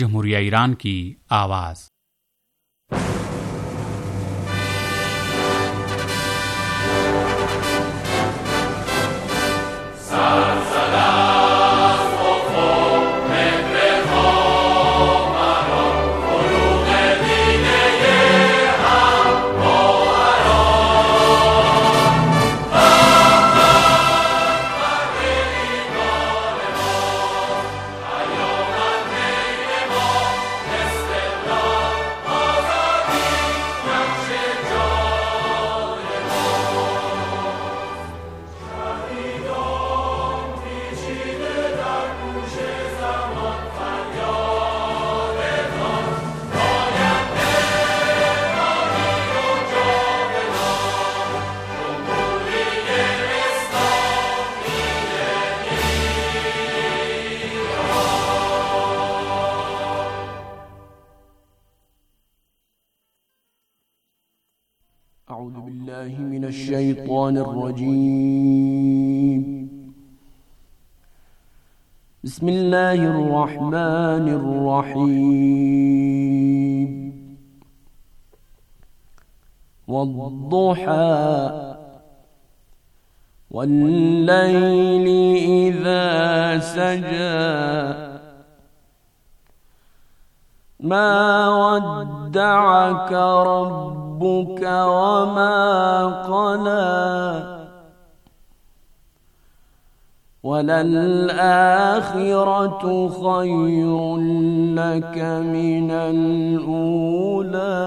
जमहूरिया Iran की आवाज़। أعوذ بالله من الشيطان الرجيم. بسم الله الرحمن الرحيم. والضحى والليل إذا سجى ما ودعك ربك وما قلى وللآخرة خير لك من الأولى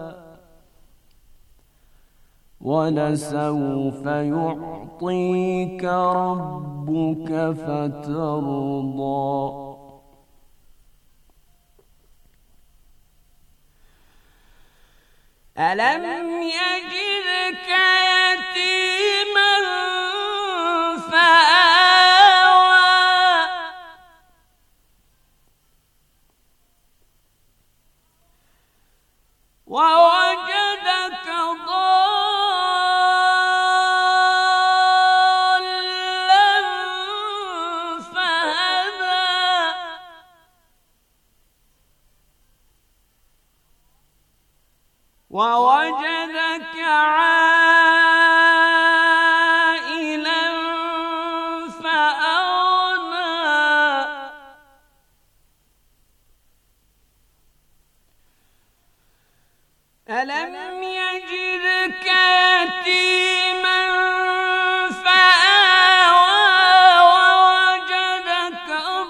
ولسوف يعطيك ربك فترضى. ألم يجدك يتيما فآوى ووجدك ضالا فهدى ووجدك عائلا فأغنى ألم يجدك يتيما فآوى ووجدك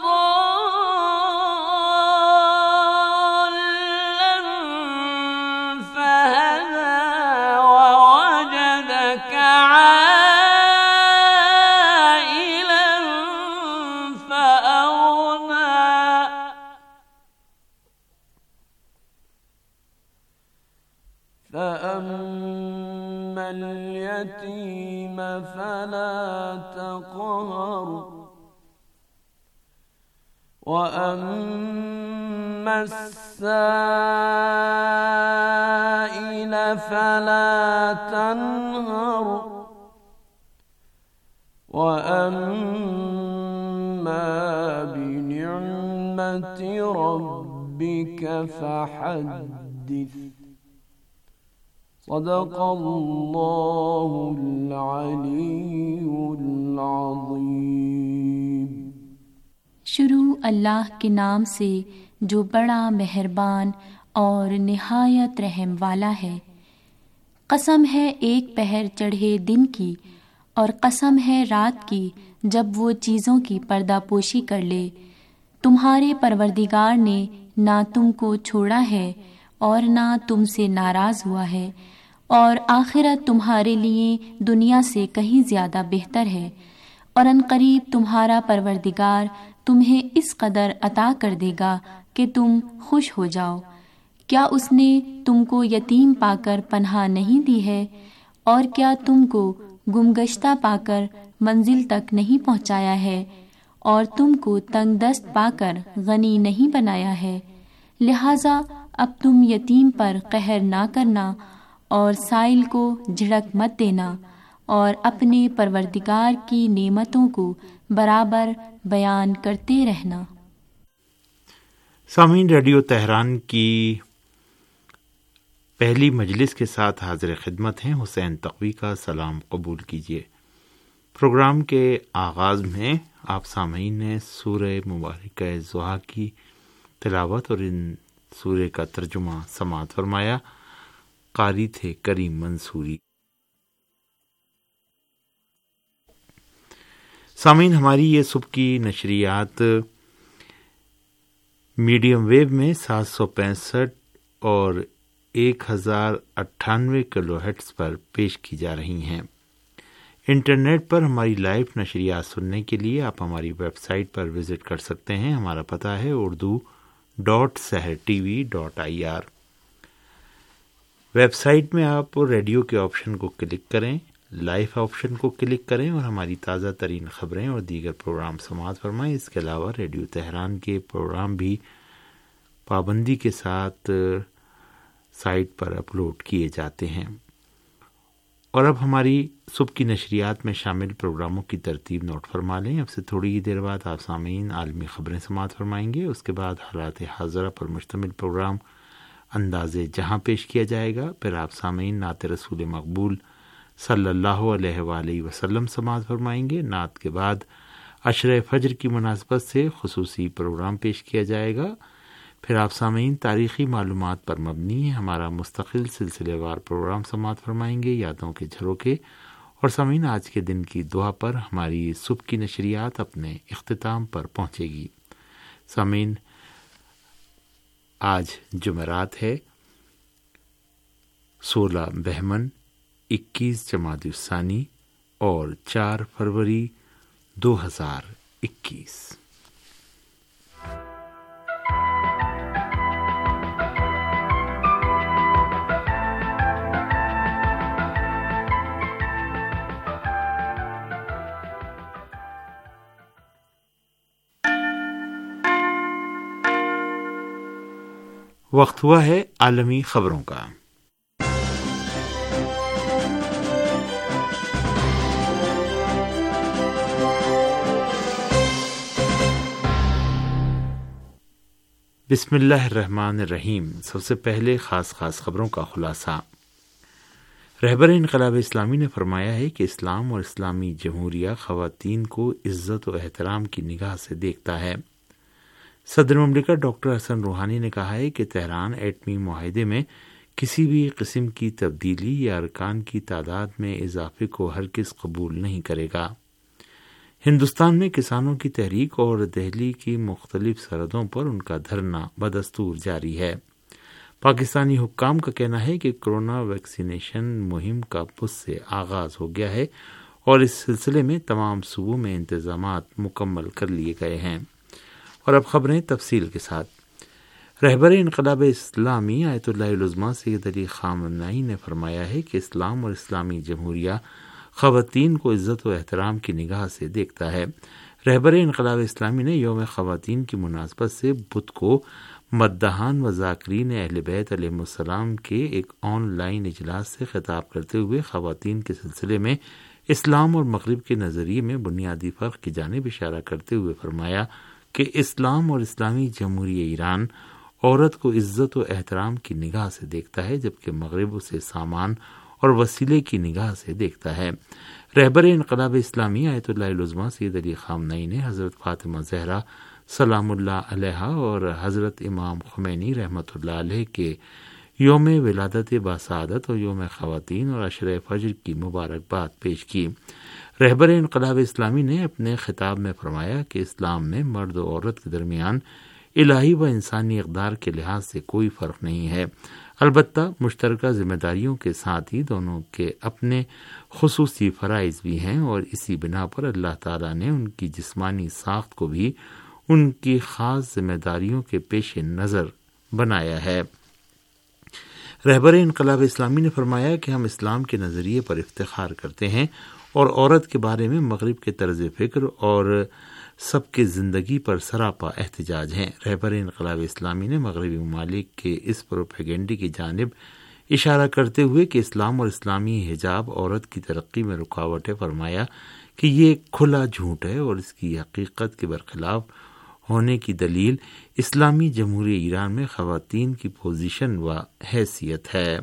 ضالا فهدى ووجدك عائلا فأغنى فأما اليتيم فلا تقهر وأما السائل فلا تنهر وأما بنعمة ربك فحدث. صدق الله العلي العظيم. शुरू अल्लाह के नाम से जो बड़ा मेहरबान और निहायत रहम वाला है। कसम है एक पहर चढ़े दिन की और कसम है रात की जब वो चीज़ों की पर्दापोशी कर ले। तुम्हारे परवरदिगार ने ना तुमको छोड़ा है और ना तुमसे नाराज़ हुआ है और आखिरत तुम्हारे लिए दुनिया से कहीं ज़्यादा बेहतर है और अनकरीब तुम्हारा परवरदिगार तुम्हें इस कदर अता कर देगा कि तुम खुश हो जाओ। क्या उसने तुमको यतीम पाकर पनाह नहीं दी है और क्या तुमको गुमगश्ता पाकर मंजिल तक नहीं पहुँचाया है और तुमको तंगदस्त पाकर गनी नहीं बनाया है। लिहाजा अब तुम यतीम पर कहर ना करना और साइल को झिड़क मत देना और अपने परवरदिगार की नेमतों को बराबर बयान करते रहना। سامعین، ریڈیو تہران کی پہلی مجلس کے ساتھ حاضر خدمت ہیں حسین تقوی کا سلام قبول کیجیے۔ پروگرام کے آغاز میں آپ سامعین نے سورہ مبارکہ ضحیٰ کی تلاوت اور ان سورہ کا ترجمہ سماعت فرمایا۔ قاری تھے کریم منصوری۔ سامعین، ہماری یہ صبح کی نشریات میڈیم ویو میں 765 اور 1098 کلو ہرٹز پر پیش کی جا رہی ہیں۔ انٹرنیٹ پر ہماری لائیو نشریات سننے کے لیے آپ ہماری ویب سائٹ پر وزٹ کر سکتے ہیں۔ ہمارا پتہ ہے urdu.sehrtv.ir۔ ویب سائٹ میں آپ ریڈیو کے آپشن کو کلک کریں، لائیو آپشن کو کلک کریں اور ہماری تازہ ترین خبریں اور دیگر پروگرام سماعت فرمائیں۔ اس کے علاوہ ریڈیو تہران کے پروگرام بھی پابندی کے ساتھ سائٹ پر اپلوڈ کیے جاتے ہیں۔ اور اب ہماری صبح کی نشریات میں شامل پروگراموں کی ترتیب نوٹ فرما لیں۔ اب سے تھوڑی ہی دیر بعد آپ سامعین عالمی خبریں سماعت فرمائیں گے۔ اس کے بعد حالات حاضرہ پر مشتمل پروگرام انداز جہاں پیش کیا جائے گا۔ پھر آپ سامعین نعت رسول مقبول صلی اللہ علیہ وآلہ وسلم سماعت فرمائیں گے۔ نعت کے بعد عشرہ فجر کی مناسبت سے خصوصی پروگرام پیش کیا جائے گا۔ پھر آپ سامعین تاریخی معلومات پر مبنی ہمارا مستقل سلسلے وار پروگرام سماعت فرمائیں گے، یادوں کے جھروکے۔ اور سامعین آج کے دن کی دعا پر ہماری صبح کی نشریات اپنے اختتام پر پہنچے گی۔ سامعین، آج جمعرات ہے، 16 بہمن 21 جمادی الثانی اور 4 فروری 2021۔ وقت ہوا ہے عالمی خبروں کا۔ بسم اللہ الرحمن الرحیم۔ سب سے پہلے خاص خبروں کا خلاصہ۔ رہبر انقلاب اسلامی نے فرمایا ہے کہ اسلام اور اسلامی جمہوریہ خواتین کو عزت و احترام کی نگاہ سے دیکھتا ہے۔ صدر مملکت ڈاکٹر حسن روحانی نے کہا ہے کہ تہران ایٹمی معاہدے میں کسی بھی قسم کی تبدیلی یا ارکان کی تعداد میں اضافے کو ہرگز قبول نہیں کرے گا۔ ہندوستان میں کسانوں کی تحریک اور دہلی کی مختلف سرحدوں پر ان کا دھرنا بدستور جاری ہے۔ پاکستانی حکام کا کہنا ہے کہ کورونا ویکسینیشن مہم کا بت سے آغاز ہو گیا ہے اور اس سلسلے میں تمام صوبوں میں انتظامات مکمل کر لیے گئے ہیں۔ اور اب خبریں تفصیل کے ساتھ۔ رہبر انقلاب اسلامی آیت اللہ العظمیٰ سید علی خامنہئی نے فرمایا ہے کہ اسلام اور اسلامی جمہوریہ خواتین کو عزت و احترام کی نگاہ سے دیکھتا ہے۔ رہبر انقلاب اسلامی نے یوم خواتین کی مناسبت سے بدھ کو مداحان و ذاکرین اہل بیت علیہم السلام کے ایک آن لائن اجلاس سے خطاب کرتے ہوئے خواتین کے سلسلے میں اسلام اور مغرب کے نظریے میں بنیادی فرق کی جانب اشارہ کرتے ہوئے فرمایا کہ اسلام اور اسلامی جمہوریہ ایران عورت کو عزت و احترام کی نگاہ سے دیکھتا ہے، جبکہ مغرب اسے سامان اور وسیلے کی نگاہ سے دیکھتا ہے۔ رہبر انقلاب اسلامی آیت اللہ العظمیٰ سید علی خامنہئی نے حضرت فاطمہ زہرا سلام اللہ علیہا اور حضرت امام خمینی رحمۃ اللہ علیہ کے یوم ولادت باسعادت اور یوم خواتین اور عشرہ فجر کی مبارکباد پیش کی۔ رہبر انقلاب اسلامی نے اپنے خطاب میں فرمایا کہ اسلام میں مرد و عورت کے درمیان الہی و انسانی اقدار کے لحاظ سے کوئی فرق نہیں ہے، البتہ مشترکہ ذمہ داریوں کے ساتھ ہی دونوں کے اپنے خصوصی فرائض بھی ہیں، اور اسی بنا پر اللہ تعالیٰ نے ان کی جسمانی ساخت کو بھی ان کی خاص ذمہ داریوں کے پیش نظر بنایا ہے۔ رہبر انقلاب اسلامی نے فرمایا کہ ہم اسلام کے نظریے پر افتخار کرتے ہیں اور عورت کے بارے میں مغرب کے طرز فکر اور سب کے زندگی پر سراپا احتجاج ہیں۔ رہبر انقلاب اسلامی نے مغربی ممالک کے اس پروپیگنڈے کی جانب اشارہ کرتے ہوئے کہ اسلام اور اسلامی حجاب عورت کی ترقی میں رکاوٹ ہے، فرمایا کہ یہ کھلا جھوٹ ہے اور اس کی حقیقت کے برخلاف ہونے کی دلیل اسلامی جمہوریہ ایران میں خواتین کی پوزیشن و حیثیت ہے۔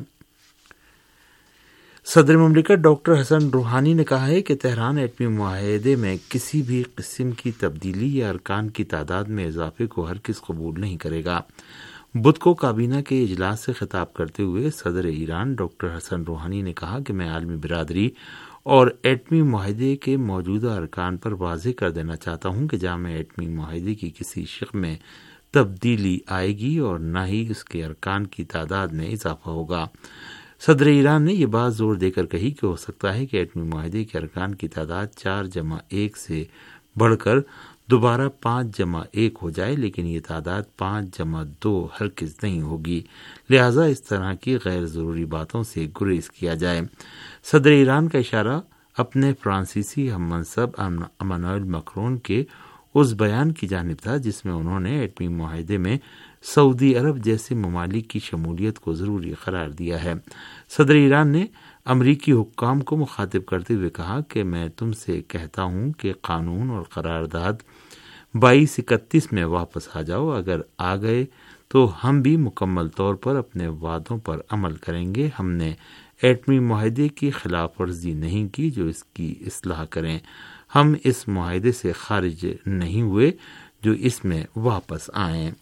صدر مملکت ڈاکٹر حسن روحانی نے کہا ہے کہ تہران ایٹمی معاہدے میں کسی بھی قسم کی تبدیلی یا ارکان کی تعداد میں اضافے کو ہرگز قبول نہیں کرے گا۔ بدھ کو کابینہ کے اجلاس سے خطاب کرتے ہوئے صدر ایران ڈاکٹر حسن روحانی نے کہا کہ میں عالمی برادری اور ایٹمی معاہدے کے موجودہ ارکان پر واضح کر دینا چاہتا ہوں کہ جامع ایٹمی معاہدے کی کسی شق میں تبدیلی آئے گی اور نہ ہی اس کے ارکان کی تعداد میں اضافہ ہوگا۔ صدر ایران نے یہ بات زور دے کر کہی کہ ہو سکتا ہے کہ ایٹمی معاہدے کے ارکان کی تعداد 4+1 سے بڑھ کر دوبارہ 5+1 ہو جائے، لیکن یہ تعداد 5+2 ہرگز نہیں ہوگی، لہذا اس طرح کی غیر ضروری باتوں سے گریز کیا جائے۔ صدر ایران کا اشارہ اپنے فرانسیسی ہم منصب امانوئل میکرون کے اس بیان کی جانب تھا جس میں انہوں نے ایٹمی معاہدے میں سعودی عرب جیسے ممالک کی شمولیت کو ضروری قرار دیا ہے۔ صدر ایران نے امریکی حکام کو مخاطب کرتے ہوئے کہا کہ میں تم سے کہتا ہوں کہ قانون اور قرارداد 2231 میں واپس آ جاؤ، اگر آ گئے تو ہم بھی مکمل طور پر اپنے وعدوں پر عمل کریں گے۔ ہم نے ایٹمی معاہدے کی خلاف ورزی نہیں کی جو اس کی اصلاح کریں، ہم اس معاہدے سے خارج نہیں ہوئے جو اس میں واپس آئیں۔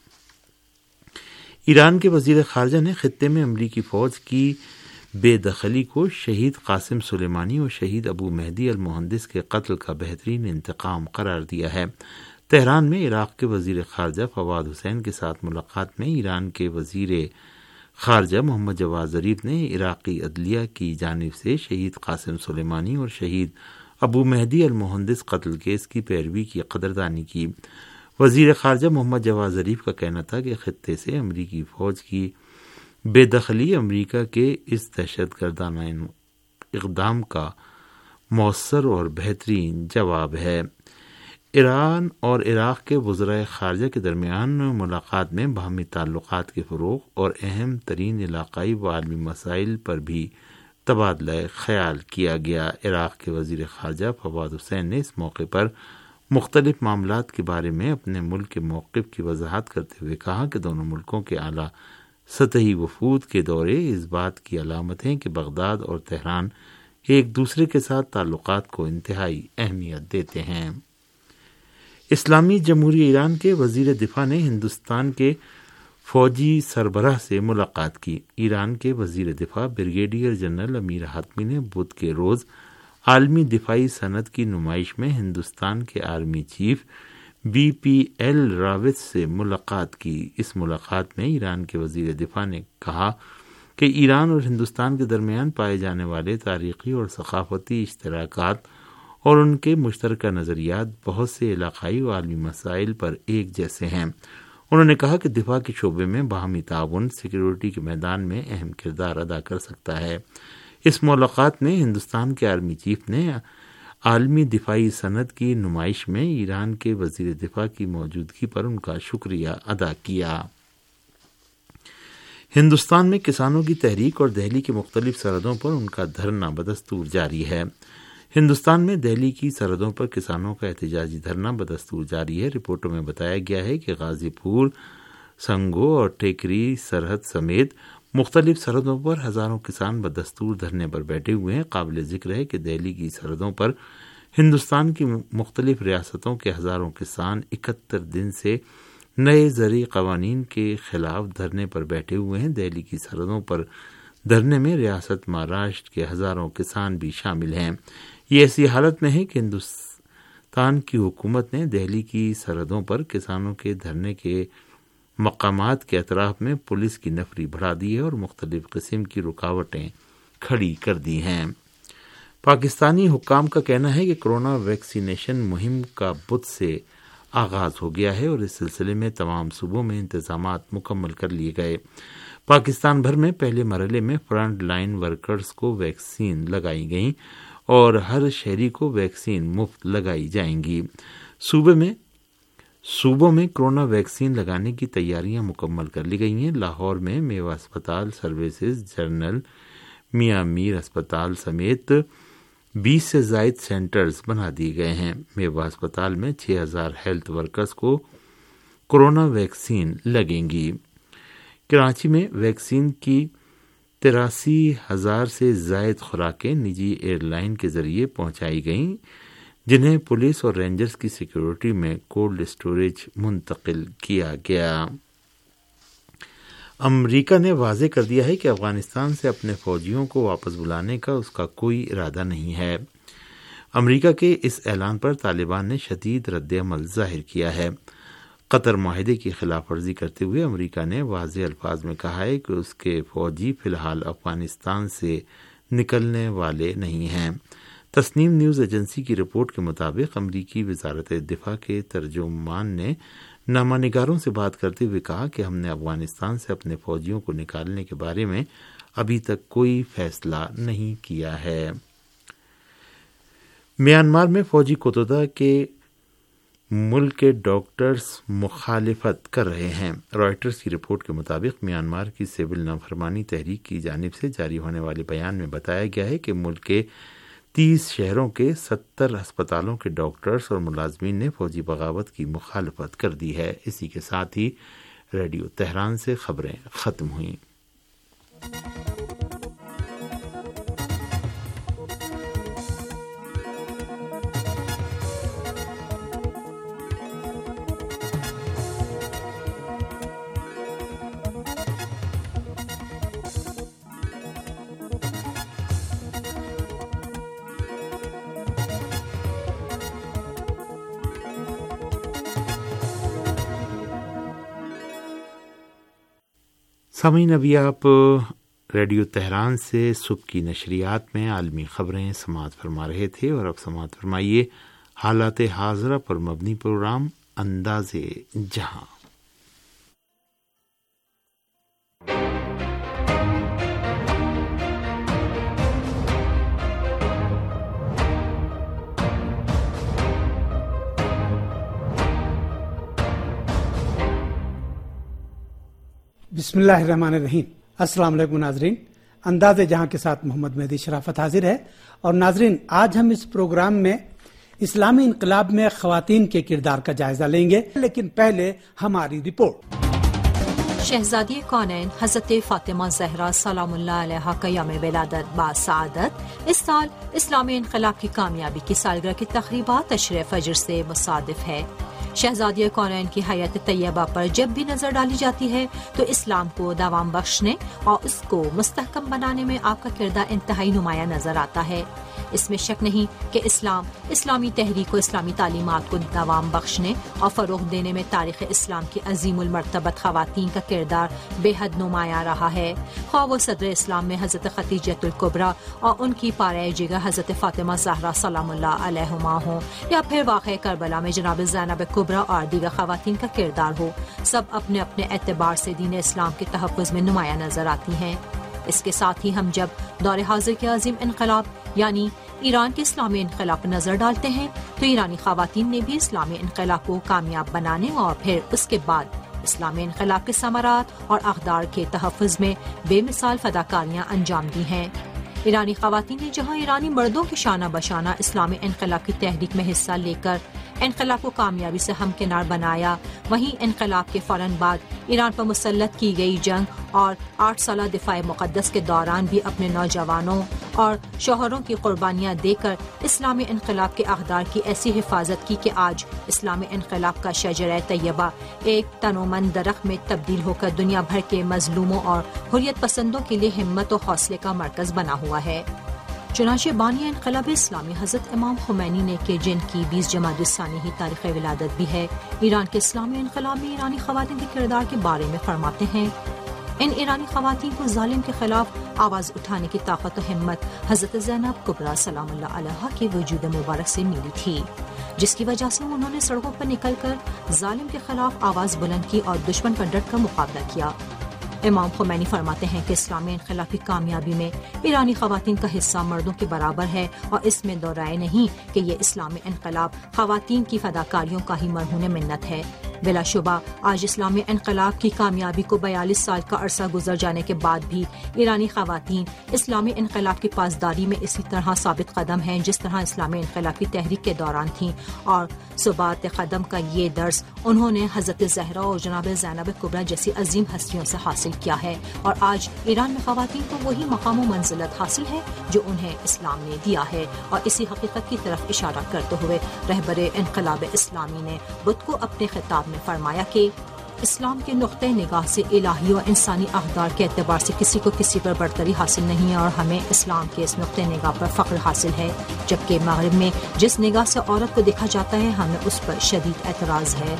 ایران کے وزیر خارجہ نے خطے میں امریکی فوج کی بے دخلی کو شہید قاسم سلیمانی اور شہید ابو مہدی المہندس کے قتل کا بہترین انتقام قرار دیا ہے۔ تہران میں عراق کے وزیر خارجہ فواد حسین کے ساتھ ملاقات میں ایران کے وزیر خارجہ محمد جواد ظریف نے عراقی عدلیہ کی جانب سے شہید قاسم سلیمانی اور شہید ابو مہدی المہندس قتل کیس کی پیروی کی قدردانی کی۔ وزیر خارجہ محمد جواد ظریف کا کہنا تھا کہ خطے سے امریکی فوج کی بے دخلی امریکہ کے اس دہشت گردانہ اقدام کا مؤثر اور بہترین جواب ہے۔ ایران اور عراق کے وزرائے خارجہ کے درمیان ملاقات میں باہمی تعلقات کے فروغ اور اہم ترین علاقائی و عالمی مسائل پر بھی تبادلہ خیال کیا گیا۔ عراق کے وزیر خارجہ فواد حسین نے اس موقع پر مختلف معاملات کے بارے میں اپنے ملک کے موقف کی وضاحت کرتے ہوئے کہا کہ دونوں ملکوں کے اعلیٰ سطحی وفود کے دورے اس بات کی علامت ہیں کہ بغداد اور تہران ایک دوسرے کے ساتھ تعلقات کو انتہائی اہمیت دیتے ہیں۔ اسلامی جمہوریہ ایران کے وزیر دفاع نے ہندوستان کے فوجی سربراہ سے ملاقات کی۔ ایران کے وزیر دفاع بریگیڈیئر جنرل امیر حاتمی نے بدھ کے روز عالمی دفاعی صنعت کی نمائش میں ہندوستان کے آرمی چیف BPL راوت سے ملاقات کی۔ اس ملاقات میں ایران کے وزیر دفاع نے کہا کہ ایران اور ہندوستان کے درمیان پائے جانے والے تاریخی اور ثقافتی اشتراکات اور ان کے مشترکہ نظریات بہت سے علاقائی و عالمی مسائل پر ایک جیسے ہیں۔ انہوں نے کہا کہ دفاع کے شعبے میں باہمی تعاون سیکیورٹی کے میدان میں اہم کردار ادا کر سکتا ہے۔ اس ملاقات میں ہندوستان کے آرمی چیف نے عالمی دفاعی صنعت کی نمائش میں ایران کے وزیر دفاع کی موجودگی پر ان کا شکریہ ادا کیا۔ ہندوستان میں کسانوں کی تحریک اور دہلی کی مختلف سرحدوں پر ان کا دھرنا بدستور جاری ہے۔ ہندوستان میں دہلی کی سرحدوں پر کسانوں کا احتجاجی دھرنا بدستور جاری ہے۔ رپورٹوں میں بتایا گیا ہے کہ غازی پور، سنگو اور ٹیکری سرحد سمیت مختلف سرحدوں پر ہزاروں کسان بدستور دھرنے پر بیٹھے ہوئے ہیں۔ قابل ذکر ہے کہ دہلی کی سرحدوں پر ہندوستان کی مختلف ریاستوں کے ہزاروں کسان 71 دن سے نئے زرعی قوانین کے خلاف دھرنے پر بیٹھے ہوئے ہیں۔ دہلی کی سرحدوں پر دھرنے میں ریاست مہاراشٹر کے ہزاروں کسان بھی شامل ہیں۔ یہ ایسی حالت میں ہے کہ ہندوستان کی حکومت نے دہلی کی سرحدوں پر کسانوں کے دھرنے کے مقامات کے اطراف میں پولیس کی نفری بڑھا دی ہے اور مختلف قسم کی رکاوٹیں کھڑی کر دی ہیں۔ پاکستانی حکام کا کہنا ہے کہ کورونا ویکسینیشن مہم کا بدھ سے آغاز ہو گیا ہے اور اس سلسلے میں تمام صوبوں میں انتظامات مکمل کر لیے گئے۔ پاکستان بھر میں پہلے مرحلے میں فرنٹ لائن ورکرز کو ویکسین لگائی گئیں اور ہر شہری کو ویکسین مفت لگائی جائیں گی۔ صوبوں میں کورونا ویکسین لگانے کی تیاریاں مکمل کر لی گئی ہیں۔ لاہور میں میوا اسپتال سروسز، جنرل میاں میر اسپتال سمیت 20 سے زائد سینٹرز بنا دیے گئے ہیں۔ میوا اسپتال میں 6000 ہیلتھ ورکرز کو کورونا ویکسین لگیں گی۔ کراچی میں ویکسین کی 83,000 سے زائد خوراکیں نجی ایئر لائن کے ذریعے پہنچائی گئیں، جنہیں پولیس اور رینجرز کی سیکیورٹی میں کولڈ اسٹوریج منتقل کیا گیا۔ امریکہ نے واضح کر دیا ہے کہ افغانستان سے اپنے فوجیوں کو واپس بلانے کا اس کا کوئی ارادہ نہیں ہے۔ امریکہ کے اس اعلان پر طالبان نے شدید رد عمل ظاہر کیا ہے۔ قطر معاہدے کی خلاف ورزی کرتے ہوئے امریکہ نے واضح الفاظ میں کہا ہے کہ اس کے فوجی فی الحال افغانستان سے نکلنے والے نہیں ہیں۔ تسنیم نیوز ایجنسی کی رپورٹ کے مطابق امریکی وزارت دفاع کے ترجمان نے نامہ نگاروں سے بات کرتے ہوئے کہا کہ ہم نے افغانستان سے اپنے فوجیوں کو نکالنے کے بارے میں ابھی تک کوئی فیصلہ نہیں کیا ہے۔ میانمار میں فوجی قطدہ کے ملک کے ڈاکٹرز مخالفت کر رہے ہیں۔ رائٹرز کی رپورٹ کے مطابق میانمار کی سول نافرمانی تحریک کی جانب سے جاری ہونے والے بیان میں بتایا گیا ہے کہ ملک کے 30 شہروں کے 70 ہسپتالوں کے ڈاکٹرز اور ملازمین نے فوجی بغاوت کی مخالفت کر دی ہے۔ اسی کے ساتھ ہی ریڈیو تہران سے خبریں ختم ہوئیں۔ سامعین، ابھی آپ ریڈیو تہران سے صبح کی نشریات میں عالمی خبریں سماعت فرما رہے تھے، اور اب سماعت فرمائیے حالات حاضرہ پر مبنی پروگرام انداز جہاں۔ بسم اللہ الرحمن الرحیم۔ السلام علیکم ناظرین، انداز جہاں کے ساتھ محمد مہدی شرافت حاضر ہے۔ اور ناظرین، آج ہم اس پروگرام میں اسلامی انقلاب میں خواتین کے کردار کا جائزہ لیں گے، لیکن پہلے ہماری رپورٹ۔ شہزادی کونین حضرت فاطمہ زہرا سلام اللہ علیہا کا یوم ولادت باسعادت اس سال اسلامی انقلاب کی کامیابی کی سالگرہ کی تقریبات عشر فجر سے مصادف ہے۔ شہزادی کونین کی حیات طیبہ پر جب بھی نظر ڈالی جاتی ہے تو اسلام کو دوام بخشنے اور اس کو مستحکم بنانے میں آپ کا کردار انتہائی نمایاں نظر آتا ہے۔ اس میں شک نہیں کہ اسلامی تحریک و اسلامی تعلیمات کو دوام بخشنے اور فروغ دینے میں تاریخ اسلام کی عظیم المرتبت خواتین کا کردار بے حد نمایاں رہا ہے، خواہ وہ صدر اسلام میں حضرت خدیجہ الکبریٰ اور ان کی پارہ جگر حضرت فاطمہ زہرا سلام اللہ علیہما ہوں، یا پھر واقع کربلا میں جناب زینب کبریٰ اور دیگر خواتین کا کردار ہو، سب اپنے اپنے اعتبار سے دین اسلام کے تحفظ میں نمایاں نظر آتی ہیں۔ اس کے ساتھ ہی ہم جب دور حاضر کے عظیم انقلاب یعنی ایران کے اسلامی انقلاب پر نظر ڈالتے ہیں تو ایرانی خواتین نے بھی اسلامی انقلاب کو کامیاب بنانے اور پھر اس کے بعد اسلامی انقلاب کے ثمرات اور اقدار کے تحفظ میں بے مثال فداکاریاں انجام دی ہیں۔ ایرانی خواتین نے جہاں ایرانی مردوں کے شانہ بشانہ اسلامی انقلاب کی تحریک میں حصہ لے کر انقلاب کو کامیابی سے ہمکنار بنایا، وہیں انقلاب کے فوراً بعد ایران پر مسلط کی گئی جنگ اور 8 سالہ دفاع مقدس کے دوران بھی اپنے نوجوانوں اور شوہروں کی قربانیاں دے کر اسلامی انقلاب کے اقدار کی ایسی حفاظت کی کہ آج اسلامی انقلاب کا شجرہ طیبہ ایک تنومند درخت میں تبدیل ہو کر دنیا بھر کے مظلوموں اور حریت پسندوں کے لیے ہمت و حوصلے کا مرکز بنا ہوا ہے۔ چنانچہ بانی انقلاب اسلامی حضرت امام خمینی نے کہ جن کی 20 جمادی الثانی ہی تاریخ ولادت بھی ہے، ایران کے اسلامی انقلاب میں ایرانی خواتین کے کردار کے بارے میں فرماتے ہیں، ان ایرانی خواتین کو ظالم کے خلاف آواز اٹھانے کی طاقت و ہمت حضرت زینب کبریٰ سلام اللہ علیہا کے وجود مبارک سے ملی تھی، جس کی وجہ سے انہوں نے سڑکوں پر نکل کر ظالم کے خلاف آواز بلند کی اور دشمن پر ڈٹ کر مقابلہ کیا۔ امام خمینی فرماتے ہیں کہ اسلامی انقلاب کی کامیابی میں ایرانی خواتین کا حصہ مردوں کے برابر ہے، اور اس میں دو رائے نہیں کہ یہ اسلامی انقلاب خواتین کی فداکاریوں کا ہی مرہون منت ہے۔ بلا شبہ آج اسلامی انقلاب کی کامیابی کو 42 سال کا عرصہ گزر جانے کے بعد بھی ایرانی خواتین اسلامی انقلاب کی پاسداری میں اسی طرح ثابت قدم ہیں جس طرح اسلامی انقلاب کی تحریک کے دوران تھیں، اور ثبات قدم کا یہ درس انہوں نے حضرت زہرا اور جناب زینب کبریٰ جیسی عظیم ہستیوں سے حاصل کیا ہے، اور آج ایران میں خواتین کو وہی مقام و منزلت حاصل ہے جو انہیں اسلام نے دیا ہے۔ اور اسی حقیقت کی طرف اشارہ کرتے ہوئے رہبر انقلاب اسلامی نے بدھ کو اپنے خطاب میں فرمایا کہ اسلام کے نقطۂ نگاہ سے الہی اور انسانی اقدار کے اعتبار سے کسی کو کسی پر برتری حاصل نہیں ہے، اور ہمیں اسلام کے اس نقطۂ نگاہ پر فخر حاصل ہے، جبکہ مغرب میں جس نگاہ سے عورت کو دیکھا جاتا ہے ہمیں اس پر شدید اعتراض ہے۔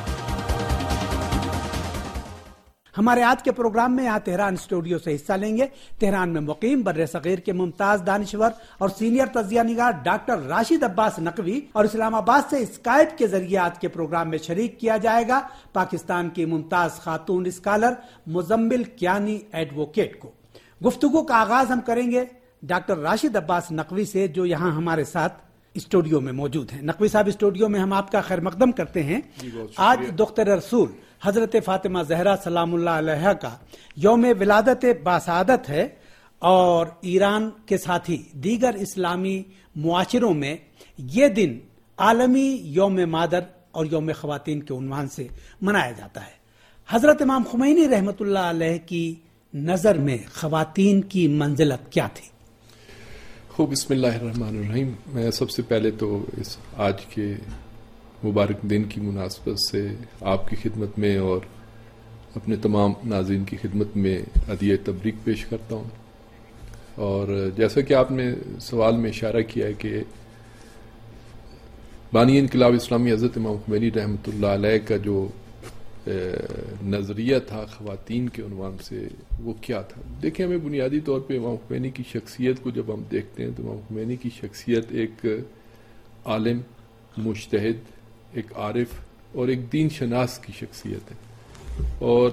ہمارے آج کے پروگرام میں یہاں تہران اسٹوڈیو سے حصہ لیں گے تہران میں مقیم بر صغیر کے ممتاز دانشور اور سینئر تجزیہ نگار ڈاکٹر راشد عباس نقوی، اور اسلام آباد سے اسکائپ کے ذریعے آج کے پروگرام میں شریک کیا جائے گا پاکستان کی ممتاز خاتون اسکالر مزمل کیانی ایڈوکیٹ کو۔ گفتگو کا آغاز ہم کریں گے ڈاکٹر راشد عباس نقوی سے، جو یہاں ہمارے ساتھ اسٹوڈیو میں موجود ہیں۔ نقوی صاحب، اسٹوڈیو میں ہم آپ کا خیر مقدم کرتے ہیں۔ آج دختر رسول حضرت فاطمہ زہرا سلام اللہ علیہا کا یوم ولادت باسعادت ہے، اور ایران کے ساتھ ہی دیگر اسلامی معاشروں میں یہ دن عالمی یوم مادر اور یوم خواتین کے عنوان سے منایا جاتا ہے۔ حضرت امام خمینی رحمۃ اللہ علیہ کی نظر میں خواتین کی منزلت کیا تھی؟ خوب، بسم اللہ الرحمن الرحیم۔ میں سب سے پہلے تو اس آج کے مبارک دن کی مناسبت سے آپ کی خدمت میں اور اپنے تمام ناظرین کی خدمت میں عدیہ تبریک پیش کرتا ہوں، اور جیسا کہ آپ نے سوال میں اشارہ کیا ہے کہ بانی انقلاب اسلامی حضرت امام خمینی رحمۃ اللہ علیہ کا جو نظریہ تھا خواتین کے عنوان سے، وہ کیا تھا؟ دیکھیں، ہمیں بنیادی طور پہ امام خمینی کی شخصیت کو جب ہم دیکھتے ہیں تو امام خمینی کی شخصیت ایک عالم، مجتہد، ایک عارف اور ایک دین شناس کی شخصیت ہے، اور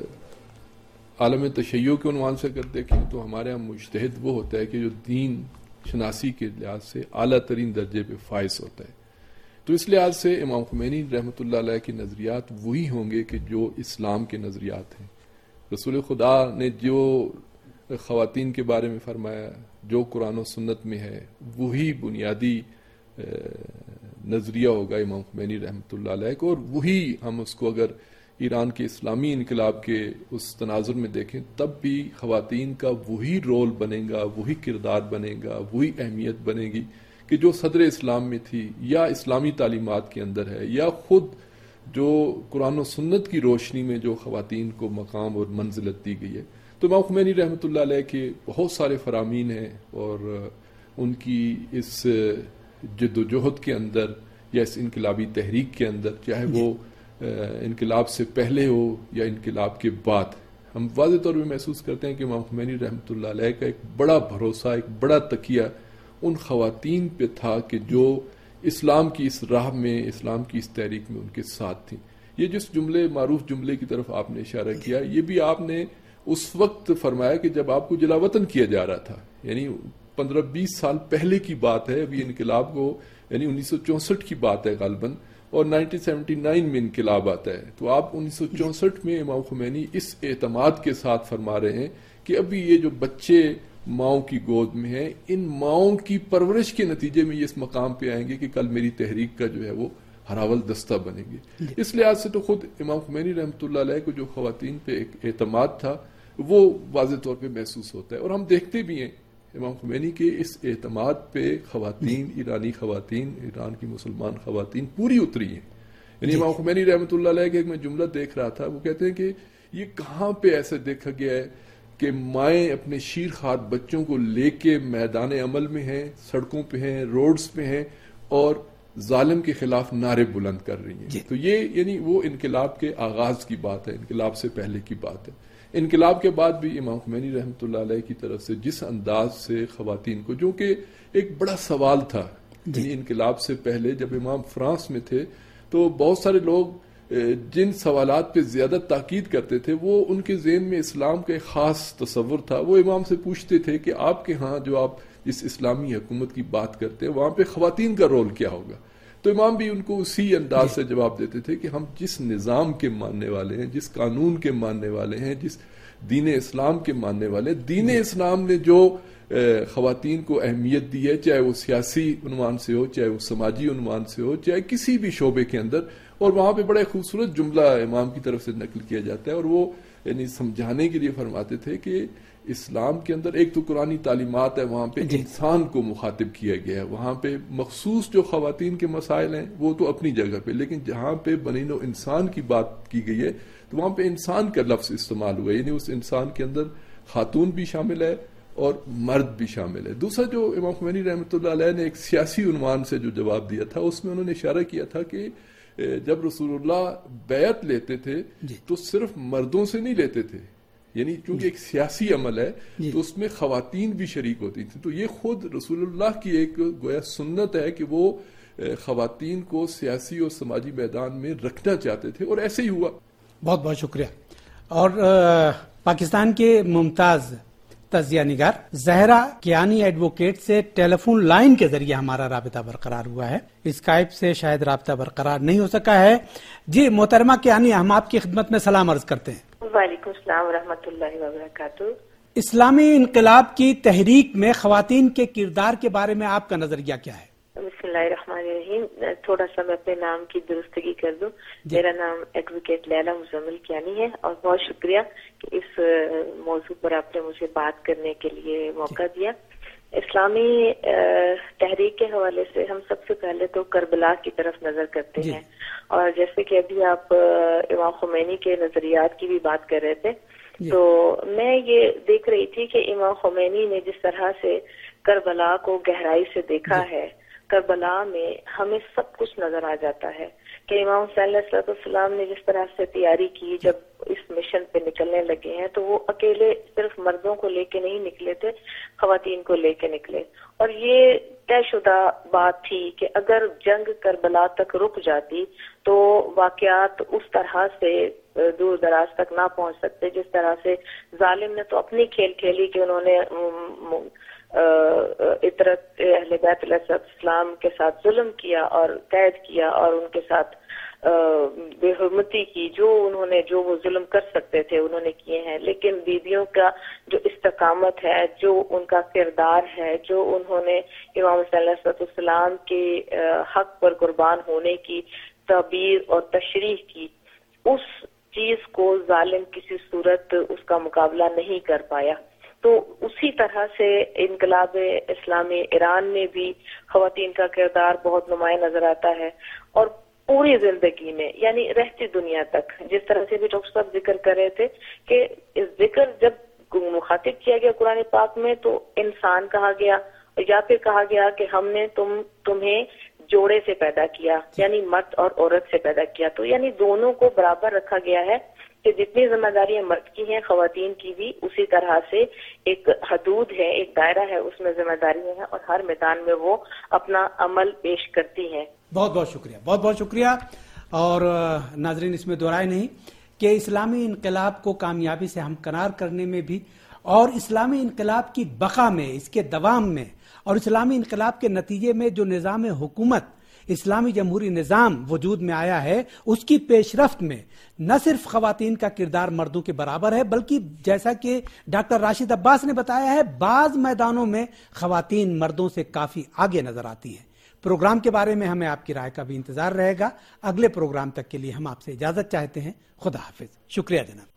عالم تشیع کے عنوان سے اگر دیکھیں تو ہمارے یہاں مجتہد وہ ہوتا ہے کہ جو دین شناسی کے لحاظ سے اعلیٰ ترین درجے پہ فائز ہوتا ہے۔ تو اس لحاظ سے امام خمینی رحمۃ اللہ علیہ کے نظریات وہی ہوں گے کہ جو اسلام کے نظریات ہیں۔ رسول خدا نے جو خواتین کے بارے میں فرمایا، جو قرآن و سنت میں ہے، وہی بنیادی نظریہ ہوگا امام خمینی رحمۃ اللہ علیہ کو، اور وہی ہم اس کو اگر ایران کے اسلامی انقلاب کے اس تناظر میں دیکھیں تب بھی خواتین کا وہی رول بنے گا، وہی کردار بنے گا، وہی اہمیت بنے گی کہ جو صدر اسلام میں تھی، یا اسلامی تعلیمات کے اندر ہے، یا خود جو قرآن و سنت کی روشنی میں جو خواتین کو مقام اور منزلت دی گئی ہے۔ تو امام خمینی رحمۃ اللہ علیہ کے بہت سارے فرامین ہیں، اور ان کی اس جد و جہد کے اندر یا اس انقلابی تحریک کے اندر، چاہے وہ انقلاب سے پہلے ہو یا انقلاب کے بعد، ہم واضح طور پہ محسوس کرتے ہیں کہ امام خمینی رحمۃ اللہ علیہ کا ایک بڑا بھروسہ، ایک بڑا تکیہ ان خواتین پہ تھا کہ جو اسلام کی اس راہ میں، اسلام کی اس تحریک میں ان کے ساتھ تھیں۔ یہ جس معروف جملے کی طرف آپ نے اشارہ کیا، یہ بھی آپ نے اس وقت فرمایا کہ جب آپ کو جلا وطن کیا جا رہا تھا، یعنی 15-20 سال پہلے کی بات ہے۔ ابھی انقلاب کو یعنی 1964 کی بات ہے غالباً، اور 1979 میں انقلاب آتا ہے۔ تو آپ 1964 میں امام خمینی اس اعتماد کے ساتھ فرما رہے ہیں کہ ابھی یہ جو بچے ماؤں کی گود میں ہیں، ان ماؤں کی پرورش کے نتیجے میں یہ اس مقام پہ آئیں گے کہ کل میری تحریک کا جو ہے وہ ہراول دستہ بنے گی۔ اس لحاظ سے تو خود امام خمینی رحمۃ اللہ علیہ کو جو خواتین پہ ایک اعتماد تھا وہ واضح طور پہ محسوس ہوتا ہے، اور ہم دیکھتے بھی ہیں امام خمینی کے اس اعتماد پہ خواتین، ایرانی خواتین، ایران کی مسلمان خواتین پوری اتری ہیں۔ یعنی امام خمینی رحمۃ اللہ علیہ کے ایک میں جملہ دیکھ رہا تھا، وہ کہتے ہیں کہ یہ کہاں پہ ایسے دیکھا گیا ہے کہ مائیں اپنے شیرخوار بچوں کو لے کے میدان عمل میں ہیں، سڑکوں پہ ہیں، روڈز پہ ہیں، اور ظالم کے خلاف نعرے بلند کر رہی ہیں۔ تو یہ یعنی وہ انقلاب کے آغاز کی بات ہے، انقلاب سے پہلے کی بات ہے۔ انقلاب کے بعد بھی امام خمینی رحمۃ اللہ علیہ کی طرف سے جس انداز سے خواتین کو، جو کہ ایک بڑا سوال تھا، یعنی انقلاب سے پہلے جب امام فرانس میں تھے تو بہت سارے لوگ جن سوالات پہ زیادہ تاکید کرتے تھے، وہ ان کے ذہن میں اسلام کا ایک خاص تصور تھا۔ وہ امام سے پوچھتے تھے کہ آپ کے ہاں جو آپ اس اسلامی حکومت کی بات کرتے ہیں، وہاں پہ خواتین کا رول کیا ہوگا؟ تو امام بھی ان کو اسی انداز سے جواب دیتے تھے کہ ہم جس نظام کے ماننے والے ہیں، جس قانون کے ماننے والے ہیں، جس دین اسلام کے ماننے والے، دین اسلام نے جو خواتین کو اہمیت دی ہے، چاہے وہ سیاسی عنوان سے ہو، چاہے وہ سماجی عنوان سے ہو، چاہے کسی بھی شعبے کے اندر. اور وہاں پہ بڑا خوبصورت جملہ امام کی طرف سے نقل کیا جاتا ہے، اور وہ یعنی سمجھانے کے لیے فرماتے تھے کہ اسلام کے اندر ایک تو قرآنی تعلیمات ہے، وہاں پہ انسان کو مخاطب کیا گیا ہے، وہاں پہ مخصوص جو خواتین کے مسائل ہیں وہ تو اپنی جگہ پہ، لیکن جہاں پہ بنی نوع انسان کی بات کی گئی ہے تو وہاں پہ انسان کا لفظ استعمال ہوا ہے، یعنی اس انسان کے اندر خاتون بھی شامل ہے اور مرد بھی شامل ہے. دوسرا جو امام خمینی رحمۃ اللہ علیہ نے ایک سیاسی عنوان سے جو جواب دیا تھا، اس میں انہوں نے اشارہ کیا تھا کہ جب رسول اللہ بیعت لیتے تھے تو صرف مردوں سے نہیں لیتے تھے، یعنی چونکہ ایک سیاسی عمل ہے تو اس میں خواتین بھی شریک ہوتی تھیں. تو یہ خود رسول اللہ کی ایک گویا سنت ہے کہ وہ خواتین کو سیاسی اور سماجی میدان میں رکھنا چاہتے تھے، اور ایسے ہی ہوا. بہت بہت شکریہ. اور پاکستان کے ممتاز تجزیہ نگار زہرا کیانی ایڈوکیٹ سے ٹیلی فون لائن کے ذریعے ہمارا رابطہ برقرار ہوا ہے. اسکائپ سے شاید رابطہ برقرار نہیں ہو سکا ہے. جی محترمہ کیانی، ہم آپ کی خدمت میں سلام عرض کرتے ہیں. وعلیکم السلام ورحمۃ اللہ وبرکاتہ. اسلامی انقلاب کی تحریک میں خواتین کے کردار کے بارے میں آپ کا نظریہ کیا ہے؟ بسم اللہ الرحمن الرحیم. تھوڑا سا میں اپنے نام کی درستگی کر دوں. میرا نام ایڈوکیٹ لیلا مزمل کیانی ہے، اور بہت شکریہ کہ اس موضوع پر آپ نے مجھے بات کرنے کے لیے موقع دیا. اسلامی تحریک کے حوالے سے ہم سب سے پہلے تو کربلا کی طرف نظر کرتے ہیں، اور جیسے کہ ابھی آپ امام خمینی کے نظریات کی بھی بات کر رہے تھے، تو میں یہ دیکھ رہی تھی کہ امام خمینی نے جس طرح سے کربلا کو گہرائی سے دیکھا ہے، کربلا میں ہمیں سب کچھ نظر آ جاتا ہے کہ امام صلی اللہ علیہ وسلم نے جس طرح سے تیاری کی جب اس مشن پہ نکلنے لگے ہیں، تو وہ اکیلے صرف مردوں کو لے کے نہیں نکلے تھے، خواتین کو لے کے نکلے. اور یہ طے شدہ بات تھی کہ اگر جنگ کربلا تک رک جاتی تو واقعات اس طرح سے دور دراز تک نہ پہنچ سکتے جس طرح سے ظالم نے تو اپنی کھیل کھیلی کہ انہوں نے عطرت اہل بیت علیہ السلام کے ساتھ ظلم کیا اور قید کیا اور ان کے ساتھ بے حرمتی کی، جو وہ ظلم کر سکتے تھے انہوں نے کیے ہیں. لیکن بیویوں کا جو استقامت ہے، جو ان کا کردار ہے، جو انہوں نے امام صلی اللہ علیہ وسلم کے حق پر قربان ہونے کی تعبیر اور تشریح کی، اس چیز کو ظالم کسی صورت اس کا مقابلہ نہیں کر پایا. تو اسی طرح سے انقلاب اسلامی ایران میں بھی خواتین کا کردار بہت نمایاں نظر آتا ہے، اور پوری زندگی میں یعنی رہتی دنیا تک، جس طرح سے بھی ڈاکٹر صاحب ذکر کر رہے تھے کہ اس ذکر جب مخاطب کیا گیا قرآن پاک میں تو انسان کہا گیا، یا پھر کہا گیا کہ ہم نے تمہیں جوڑے سے پیدا کیا، یعنی مرد اور عورت سے پیدا کیا. تو یعنی دونوں کو برابر رکھا گیا ہے کہ جتنی ذمہ داریاں مرد کی ہیں خواتین کی بھی اسی طرح سے ایک حدود ہے، ایک دائرہ ہے، اس میں ذمہ داریاں ہیں، اور ہر میدان میں وہ اپنا عمل پیش کرتی ہیں. بہت بہت شکریہ، بہت بہت شکریہ. اور ناظرین، اس میں دو رائے نہیں کہ اسلامی انقلاب کو کامیابی سے ہمکنار کرنے میں بھی، اور اسلامی انقلاب کی بقا میں، اس کے دوام میں، اور اسلامی انقلاب کے نتیجے میں جو نظام حکومت اسلامی جمہوری نظام وجود میں آیا ہے، اس کی پیش رفت میں نہ صرف خواتین کا کردار مردوں کے برابر ہے، بلکہ جیسا کہ ڈاکٹر راشد عباس نے بتایا ہے، بعض میدانوں میں خواتین مردوں سے کافی آگے نظر آتی ہیں. پروگرام کے بارے میں ہمیں آپ کی رائے کا بھی انتظار رہے گا. اگلے پروگرام تک کے لیے ہم آپ سے اجازت چاہتے ہیں. خدا حافظ. شکریہ جناب.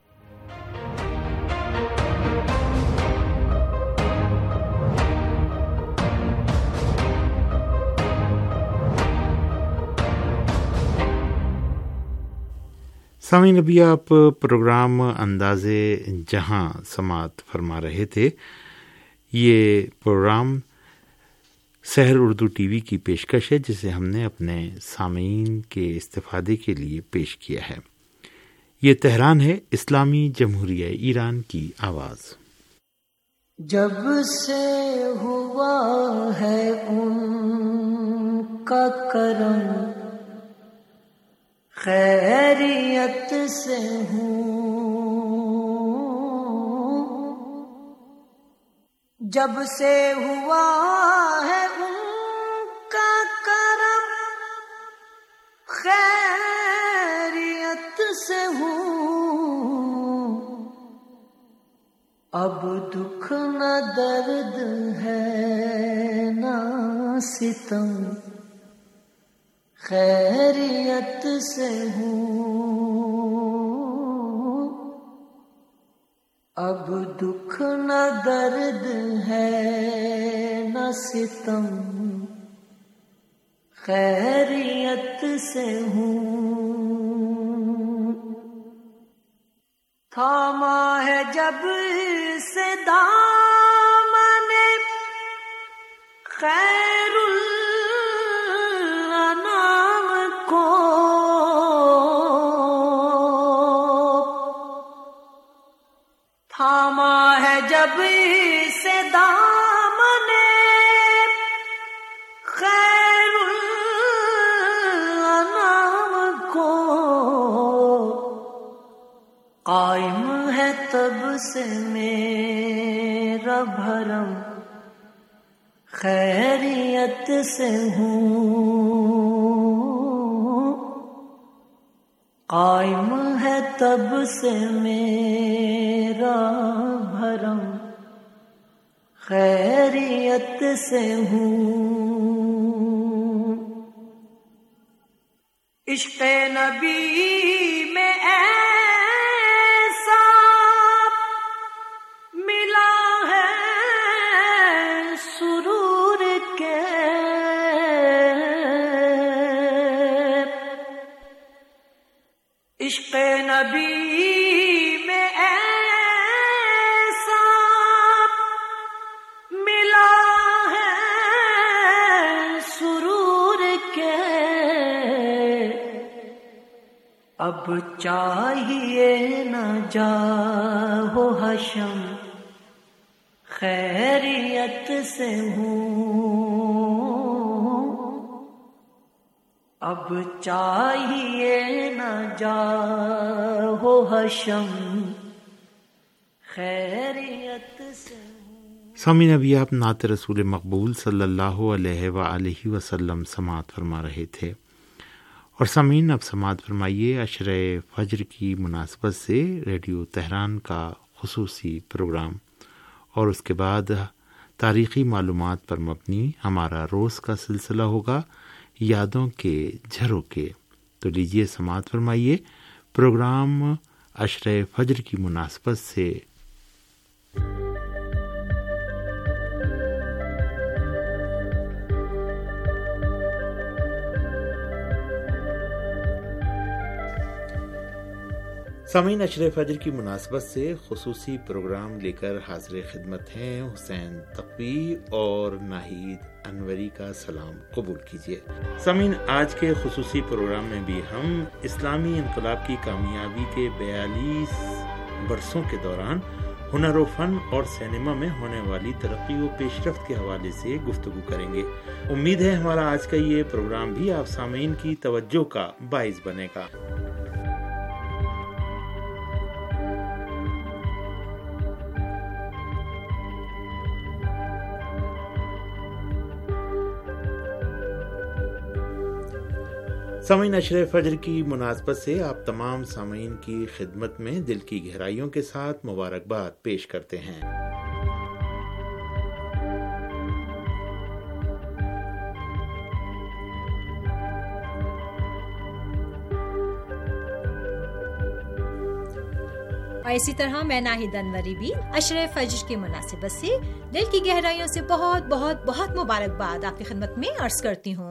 سامعین، ابھی آپ پروگرام انداز جہاں سماعت فرما رہے تھے. یہ programme Sahar Urdu T V کی پیشکش ہے جسے ہم نے اپنے سامعین کے استفادے کے لیے پیش کیا ہے. یہ تہران ہے، اسلامی جمہوریہ ایران کی آواز. جب سے ہوا ہے ان کا کرم، خیریت سے ہوں، جب سے ہوا ہے ان کا کرم، خیریت سے ہوں، اب دکھ نہ درد ہے نہ ستم، خیریت سے ہوں، اب دکھ نہ درد ہے نہ ستم، خیریت سے ہوں۔ تھاما ہے جب سے دامن خیر الانام کو، تھاما ہے جب سے دامن خیر الانام کو، قائم ہے تب سے میرا بھرم، خیریت سے ہوں، قائم ہے تب سے میرا بھرم، خیریت سے ہوں۔ عشق نبی میں ایسا ملا ہے سرور کے، عشق نبی میں ایسا ملا ہے سرور کے، اب چاہیے نہ جاؤ حشم، خیریت سے ہوں، اب چاہیے نہ جاؤ حشم، خیریت سے ہوں۔ سامعین، ابھی آپ نعت رسول مقبول صلی اللہ علیہ وآلہ وسلم سماعت فرما رہے تھے، اور سامعین اب سماعت فرمائیے عشرہ فجر کی مناسبت سے ریڈیو تہران کا خصوصی پروگرام، اور اس کے بعد تاریخی معلومات پر مبنی ہمارا روز کا سلسلہ ہوگا یادوں کے جھروکے۔ تو لیجیے سماعت فرمائیے پروگرام عشرہ فجر کی مناسبت سے۔ سامعین، عشرہ فجر کی مناسبت سے خصوصی پروگرام لے کر حاضر خدمت ہیں حسین تقوی اور ناہید انوری کا سلام قبول کیجیے۔ سامعین، آج کے خصوصی پروگرام میں بھی ہم اسلامی انقلاب کی کامیابی کے 42 برسوں کے دوران ہنر و فن اور سینما میں ہونے والی ترقی و پیش رفت کے حوالے سے گفتگو کریں گے۔ امید ہے ہمارا آج کا یہ پروگرام بھی آپ سامعین کی توجہ کا باعث بنے گا۔ سامعین، عشرہ فجر کی مناسبت سے آپ تمام سامعین کی خدمت میں دل کی گہرائیوں کے ساتھ مبارکباد پیش کرتے ہیں۔ اور اسی طرح میں ناہید انوری بھی عشرہ فجر کی مناسبت سے دل کی گہرائیوں سے بہت بہت بہت مبارکباد آپ کی خدمت میں عرض کرتی ہوں۔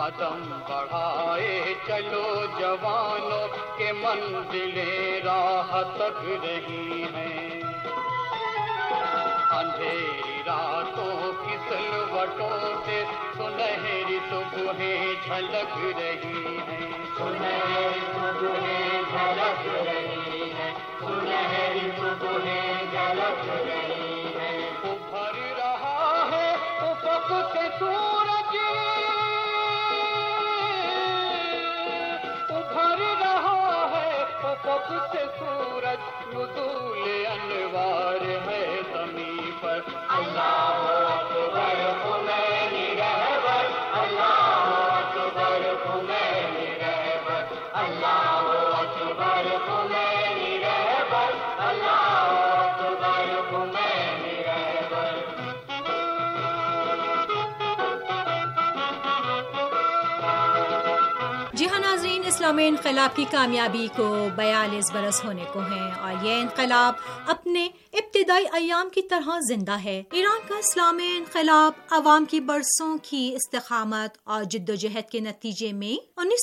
قدم بڑھائے چلو جوانوں کے منزلیں راہ تک رہی ہیں، اندھیری راتوں کی سلوٹوں سے سنہری صبحیں جھلک رہی ہیں، سنہری صبحیں جھلک رہی ہیں، سنہری صبحیں جھلک رہی ہیں، ابھر رہا ہے افق سے سورج، ابھر رہا ہے افق سے سورج، نزول انوار ہے زمین پر، اللہ اکبر خمینی رہبر، اللہ اکبر خمینی رہبر، اللہ اکبر خمینی رہبر، اللہ اکبر خمینی رہبر۔ جی ہاں ناظرین، اسلامی انقلاب کی کامیابی کو 42 برس ہونے کو ہیں اور یہ انقلاب اپنے ابتدائی ایام کی طرح زندہ ہے۔ ایران کا اسلامی انقلاب عوام کی برسوں کی استقامت اور جد و جہد کے نتیجے میں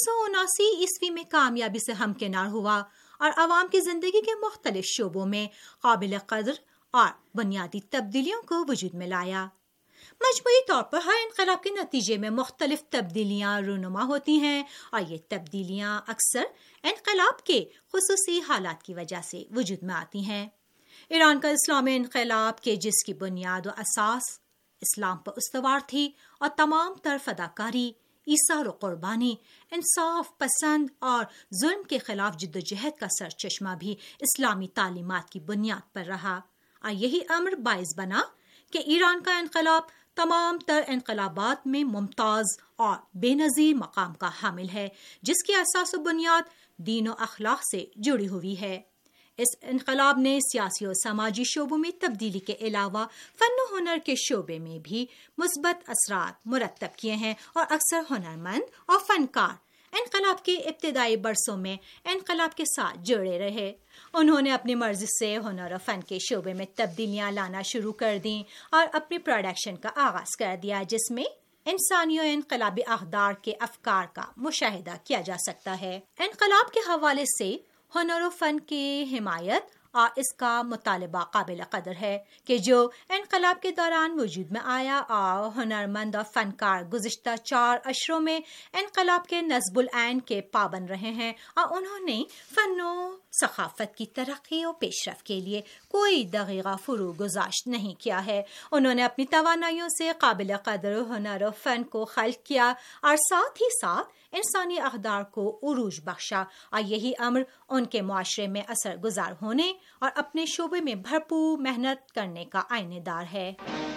1979 عیسوی میں کامیابی سے ہمکنار ہوا اور عوام کی زندگی کے مختلف شعبوں میں قابل قدر اور بنیادی تبدیلیوں کو وجود میں لایا۔ مجموعی طور پر ہر انقلاب کے نتیجے میں مختلف تبدیلیاں رونما ہوتی ہیں اور یہ تبدیلیاں اکثر انقلاب کے خصوصی حالات کی وجہ سے وجود میں آتی ہیں۔ ایران کا اسلامی انقلاب کے جس کی بنیاد و اساس اسلام پر استوار تھی اور تمام تر فداکاری، ایثار و قربانی، انصاف پسند اور ظلم کے خلاف جد و جہد کا سرچشمہ بھی اسلامی تعلیمات کی بنیاد پر رہا اور یہی امر باعث بنا کہ ایران کا انقلاب تمام تر انقلابات میں ممتاز اور بے نظیر مقام کا حامل ہے، جس کی اساس و بنیاد دین و اخلاق سے جڑی ہوئی ہے۔ اس انقلاب نے سیاسی اور سماجی شعبوں میں تبدیلی کے علاوہ فن و ہنر کے شعبے میں بھی مثبت اثرات مرتب کیے ہیں اور اکثر ہنرمند اور فنکار انقلاب کے ابتدائی برسوں میں انقلاب کے ساتھ جڑے رہے۔ انہوں نے اپنی مرضی سے ہنر و فن کے شعبے میں تبدیلیاں لانا شروع کر دیں اور اپنی پروڈکشن کا آغاز کر دیا، جس میں انسانی و انقلابی اقدار کے افکار کا مشاہدہ کیا جا سکتا ہے۔ انقلاب کے حوالے سے ہنر و فن کی حمایت اور اس کا مطالبہ قابل قدر ہے کہ جو انقلاب کے دوران وجود میں آیا اور ہنرمند اور فنکار گزشتہ 4 اشروں میں انقلاب کے نصب العین کے پابند رہے ہیں اور انہوں نے فن و ثقافت کی ترقی و پیش رفت کے لیے کوئی دقیقہ فروغ گذاشت نہیں کیا ہے۔ انہوں نے اپنی توانائیوں سے قابل قدر ہنر و فن کو خلق کیا اور ساتھ ہی ساتھ انسانی اقدار کو عروج بخشا اور یہی امر ان کے معاشرے میں اثر گزار ہونے اور اپنے شعبے میں بھرپور محنت کرنے کا آئینہ دار ہے۔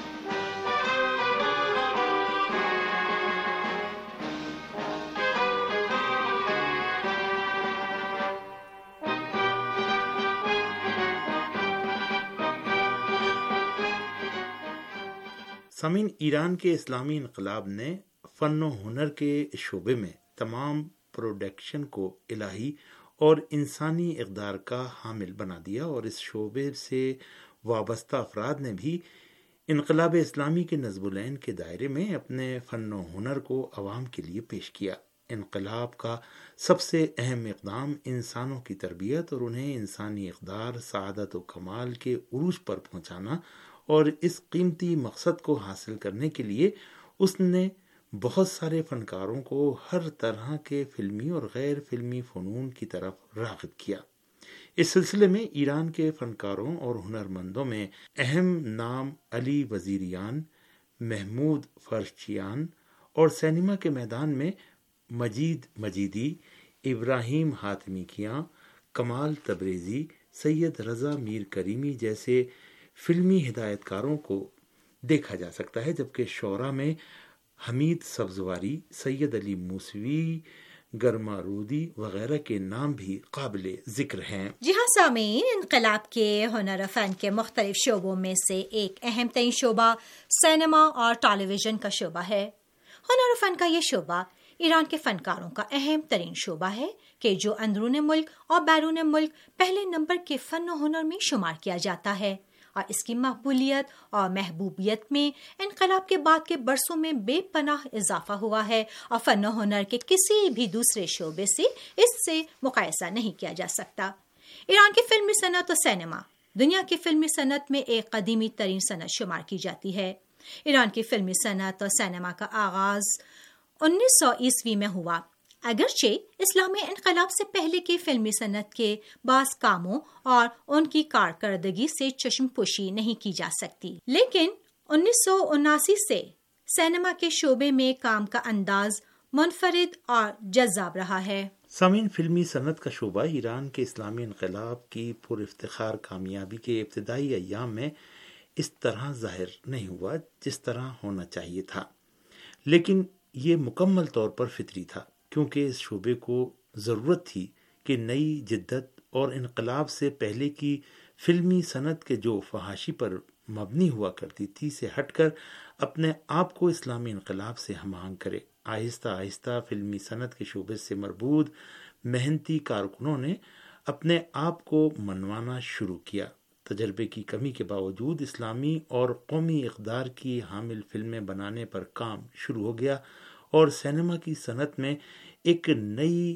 سامعین، ایران کے اسلامی انقلاب نے فن و ہنر کے شعبے میں تمام پروڈکشن کو الہی اور انسانی اقدار کا حامل بنا دیا اور اس شعبے سے وابستہ افراد نے بھی انقلاب اسلامی کے نصب العین کے دائرے میں اپنے فن و ہنر کو عوام کے لیے پیش کیا۔ انقلاب کا سب سے اہم اقدام انسانوں کی تربیت اور انہیں انسانی اقدار، سعادت و کمال کے عروج پر پہنچانا اور اس قیمتی مقصد کو حاصل کرنے کے لیے اس نے بہت سارے فنکاروں کو ہر طرح کے فلمی اور غیر فلمی فنون کی طرف راغب کیا۔ اس سلسلے میں ایران کے فنکاروں اور ہنرمندوں میں اہم نام علی وزیریان، محمود فرشچیان اور سینما کے میدان میں مجید مجیدی، ابراہیم حاتمیکیاں، کمال تبریزی، سید رضا میر کریمی جیسے فلمی ہدایت کاروں کو دیکھا جا سکتا ہے، جبکہ شعراء میں حمید سبزواری، سید علی موسوی، گرمارودی وغیرہ کے نام بھی قابل ذکر ہیں۔ جی ہاں سامعین، انقلاب کے ہنر و فن کے مختلف شعبوں میں سے ایک اہم ترین شعبہ سینما اور ٹیلی ویژن کا شعبہ ہے۔ ہنر و فن کا یہ شعبہ ایران کے فنکاروں کا اہم ترین شعبہ ہے کہ جو اندرون ملک اور بیرون ملک پہلے نمبر کے فن و ہنر میں شمار کیا جاتا ہے اور اس کی مقبولیت اور محبوبیت میں انقلاب کے بعد کے برسوں میں بے پناہ اضافہ ہوا ہے اور فن و ہنر کے کسی بھی دوسرے شعبے سے اس سے مقایسہ نہیں کیا جا سکتا۔ ایران کی فلمی صنعت و سینما دنیا کی فلمی صنعت میں ایک قدیمی ترین صنعت شمار کی جاتی ہے۔ ایران کی فلمی صنعت اور سینما کا آغاز 1900 عیسوی میں ہوا، اگرچہ اسلامی انقلاب سے پہلے کی فلمی صنعت کے بعض کاموں اور ان کی کارکردگی سے چشم پوشی نہیں کی جا سکتی، لیکن 1979 سے سینما کے شعبے میں کام کا انداز منفرد اور جذاب رہا ہے۔ سامعین، فلمی صنعت کا شعبہ ایران کے اسلامی انقلاب کی پر افتخار کامیابی کے ابتدائی ایام میں اس طرح ظاہر نہیں ہوا جس طرح ہونا چاہیے تھا، لیکن یہ مکمل طور پر فطری تھا، کیونکہ اس شعبے کو ضرورت تھی کہ نئی جدت اور انقلاب سے پہلے کی فلمی صنعت کے جو فحاشی پر مبنی ہوا کرتی تھی سے ہٹ کر اپنے آپ کو اسلامی انقلاب سے ہم آہنگ کرے۔ آہستہ آہستہ فلمی صنعت کے شعبے سے مربوط محنتی کارکنوں نے اپنے آپ کو منوانا شروع کیا۔ تجربے کی کمی کے باوجود اسلامی اور قومی اقدار کی حامل فلمیں بنانے پر کام شروع ہو گیا اور سینما کی صنعت میں ایک نئی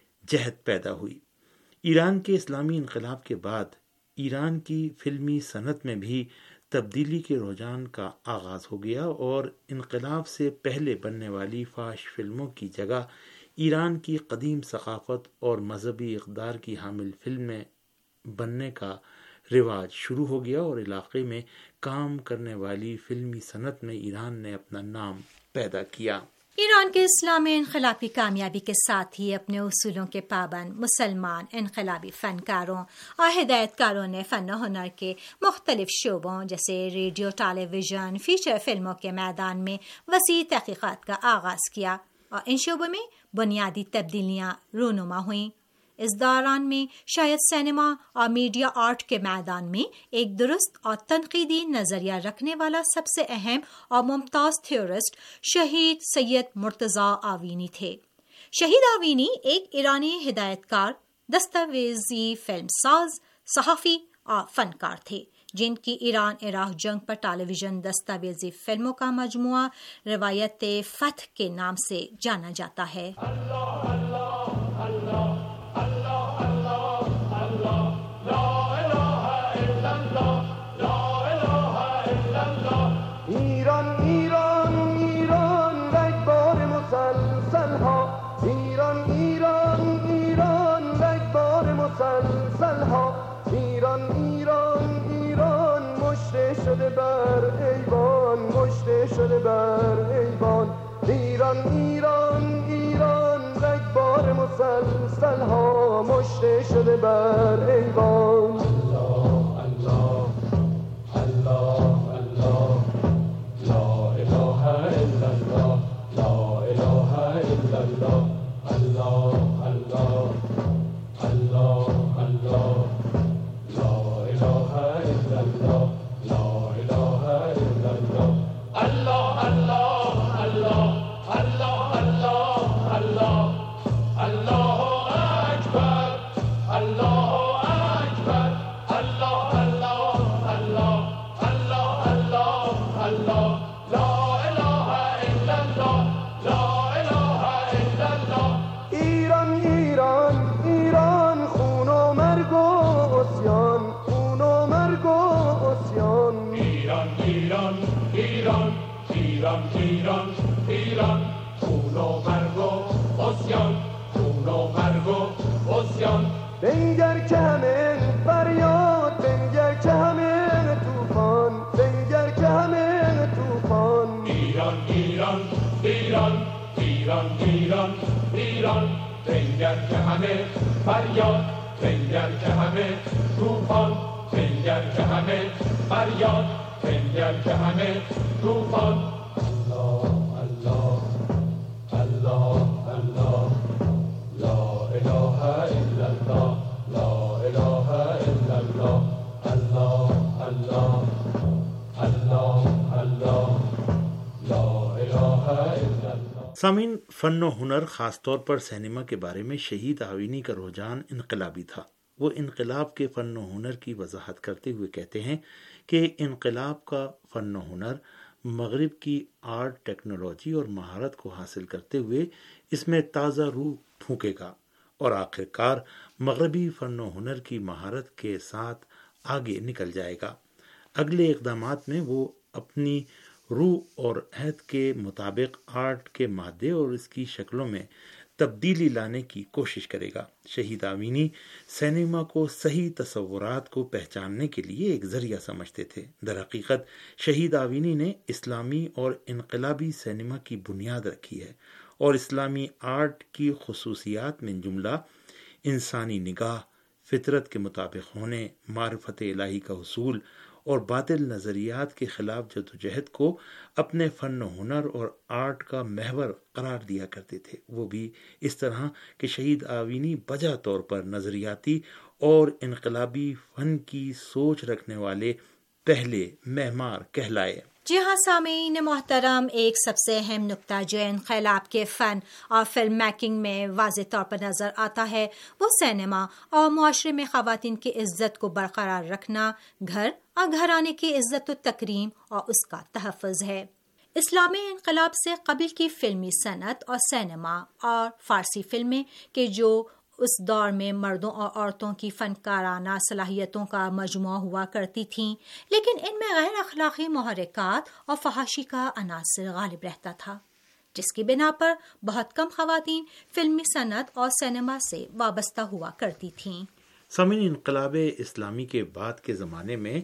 جہت پیدا ہوئی۔ ایران کے اسلامی انقلاب کے بعد ایران کی فلمی صنعت میں بھی تبدیلی کے رجحان کا آغاز ہو گیا اور انقلاب سے پہلے بننے والی فحش فلموں کی جگہ ایران کی قدیم ثقافت اور مذہبی اقدار کی حامل فلمیں بننے کا رواج شروع ہو گیا اور علاقے میں کام کرنے والی فلمی صنعت میں ایران نے اپنا نام پیدا کیا۔ ایران کے اسلامی انقلاب کی کامیابی کے ساتھ ہی اپنے اصولوں کے پابند مسلمان انقلابی فنکاروں اور ہدایت کاروں نے فن و ہنر کے مختلف شعبوں جیسے ریڈیو، ٹیلی ویژن، فیچر فلموں کے میدان میں وسیع تحقیقات کا آغاز کیا اور ان شعبوں میں بنیادی تبدیلیاں رونما ہوئیں۔ اس دوران میں شاید سینما اور میڈیا آرٹ کے میدان میں ایک درست اور تنقیدی نظریہ رکھنے والا سب سے اہم اور ممتاز تھیورسٹ شہید سید مرتضیٰ آوینی تھے۔ شہید آوینی ایک ایرانی ہدایت کار، دستاویزی فلم ساز، صحافی اور فنکار تھے جن کی ایران عراق جنگ پر ٹیلی ویژن دستاویزی فلموں کا مجموعہ روایت فتح کے نام سے جانا جاتا ہے۔ شده بر ایوان ایران ایران ایران رگبار مسلسل ها مشته شده بر ایوان الله الله الله الله لا اله الا الله لا اله الا الله الله الله الله الله لا اله الا الله لا اله الا الله Allah Allah Allah Allah Allah Allah Allahu Akbar Allahu Akbar Allah Allah Allah Allah Allah Allah La ilaha illallah La ilaha illallah Iran Iran Iran خون و مرگ و عصیان خون و مرگ و عصیان Iran Iran ایران ایران ایران ایران خون و مرگ و عصیان خون و مرگ و عصیان بنگر که همه فریاد بنگر که همه طوفان بنگر که همه طوفان ایران ایران ایران ایران ایران ایران بنگر که همه فریاد بنگر که همه طوفان بنگر که همه فریاد بنگر که همه طوفان الله الله الله الله لا اله الا الله لا اله الا الله الله الله الله الله لا اله الا الله۔ سامعین، فن و ہنر خاص طور پر سینما کے بارے میں شہید آوینی کا رجحان انقلابی تھا۔ وہ انقلاب کے فن و ہنر کی وضاحت کرتے ہوئے کہتے ہیں کہ انقلاب کا فن و ہنر مغرب کی آرٹ، ٹیکنالوجی اور مہارت کو حاصل کرتے ہوئے اس میں تازہ روح پھونکے گا اور آخر کار مغربی فن و ہنر کی مہارت کے ساتھ آگے نکل جائے گا۔ اگلے اقدامات میں وہ اپنی روح اور عہد کے مطابق آرٹ کے مادے اور اس کی شکلوں میں تبدیلی لانے کی کوشش کرے گا۔ شہید آمینی سینما کو صحیح تصورات کو پہچاننے کے لیے ایک ذریعہ سمجھتے تھے۔ در حقیقت شہید آمینی نے اسلامی اور انقلابی سینما کی بنیاد رکھی ہے اور اسلامی آرٹ کی خصوصیات میں جملہ انسانی نگاہ، فطرت کے مطابق ہونے، معرفت الہی کا حصول اور باطل نظریات کے خلاف جدوجہد کو اپنے فن و ہنر اور آرٹ کا محور قرار دیا کرتے تھے۔ وہ بھی اس طرح کہ شہید آمینی بجا طور پر نظریاتی اور انقلابی فن کی سوچ رکھنے والے پہلے معمار کہلائے۔ جی ہاں سامعین محترم، ایک سب سے اہم نکتہ جو انقلاب کے فن اور فلم میکنگ میں واضح طور پر نظر آتا ہے وہ سینما اور معاشرے میں خواتین کی عزت کو برقرار رکھنا، گھر اور گھرانے کی عزت و تکریم اور اس کا تحفظ ہے۔ اسلامی انقلاب سے قبل کی فلمی صنعت اور سینما اور فارسی فلمیں کہ جو اس دور میں مردوں اور عورتوں کی فنکارانہ صلاحیتوں کا مجموعہ ہوا کرتی تھیں، لیکن ان میں غیر اخلاقی محرکات اور فحاشی کا عناصر غالب رہتا تھا، جس کی بنا پر بہت کم خواتین فلمی صنعت اور سینما سے وابستہ ہوا کرتی تھیں۔ سامعین، انقلاب اسلامی کے بعد کے زمانے میں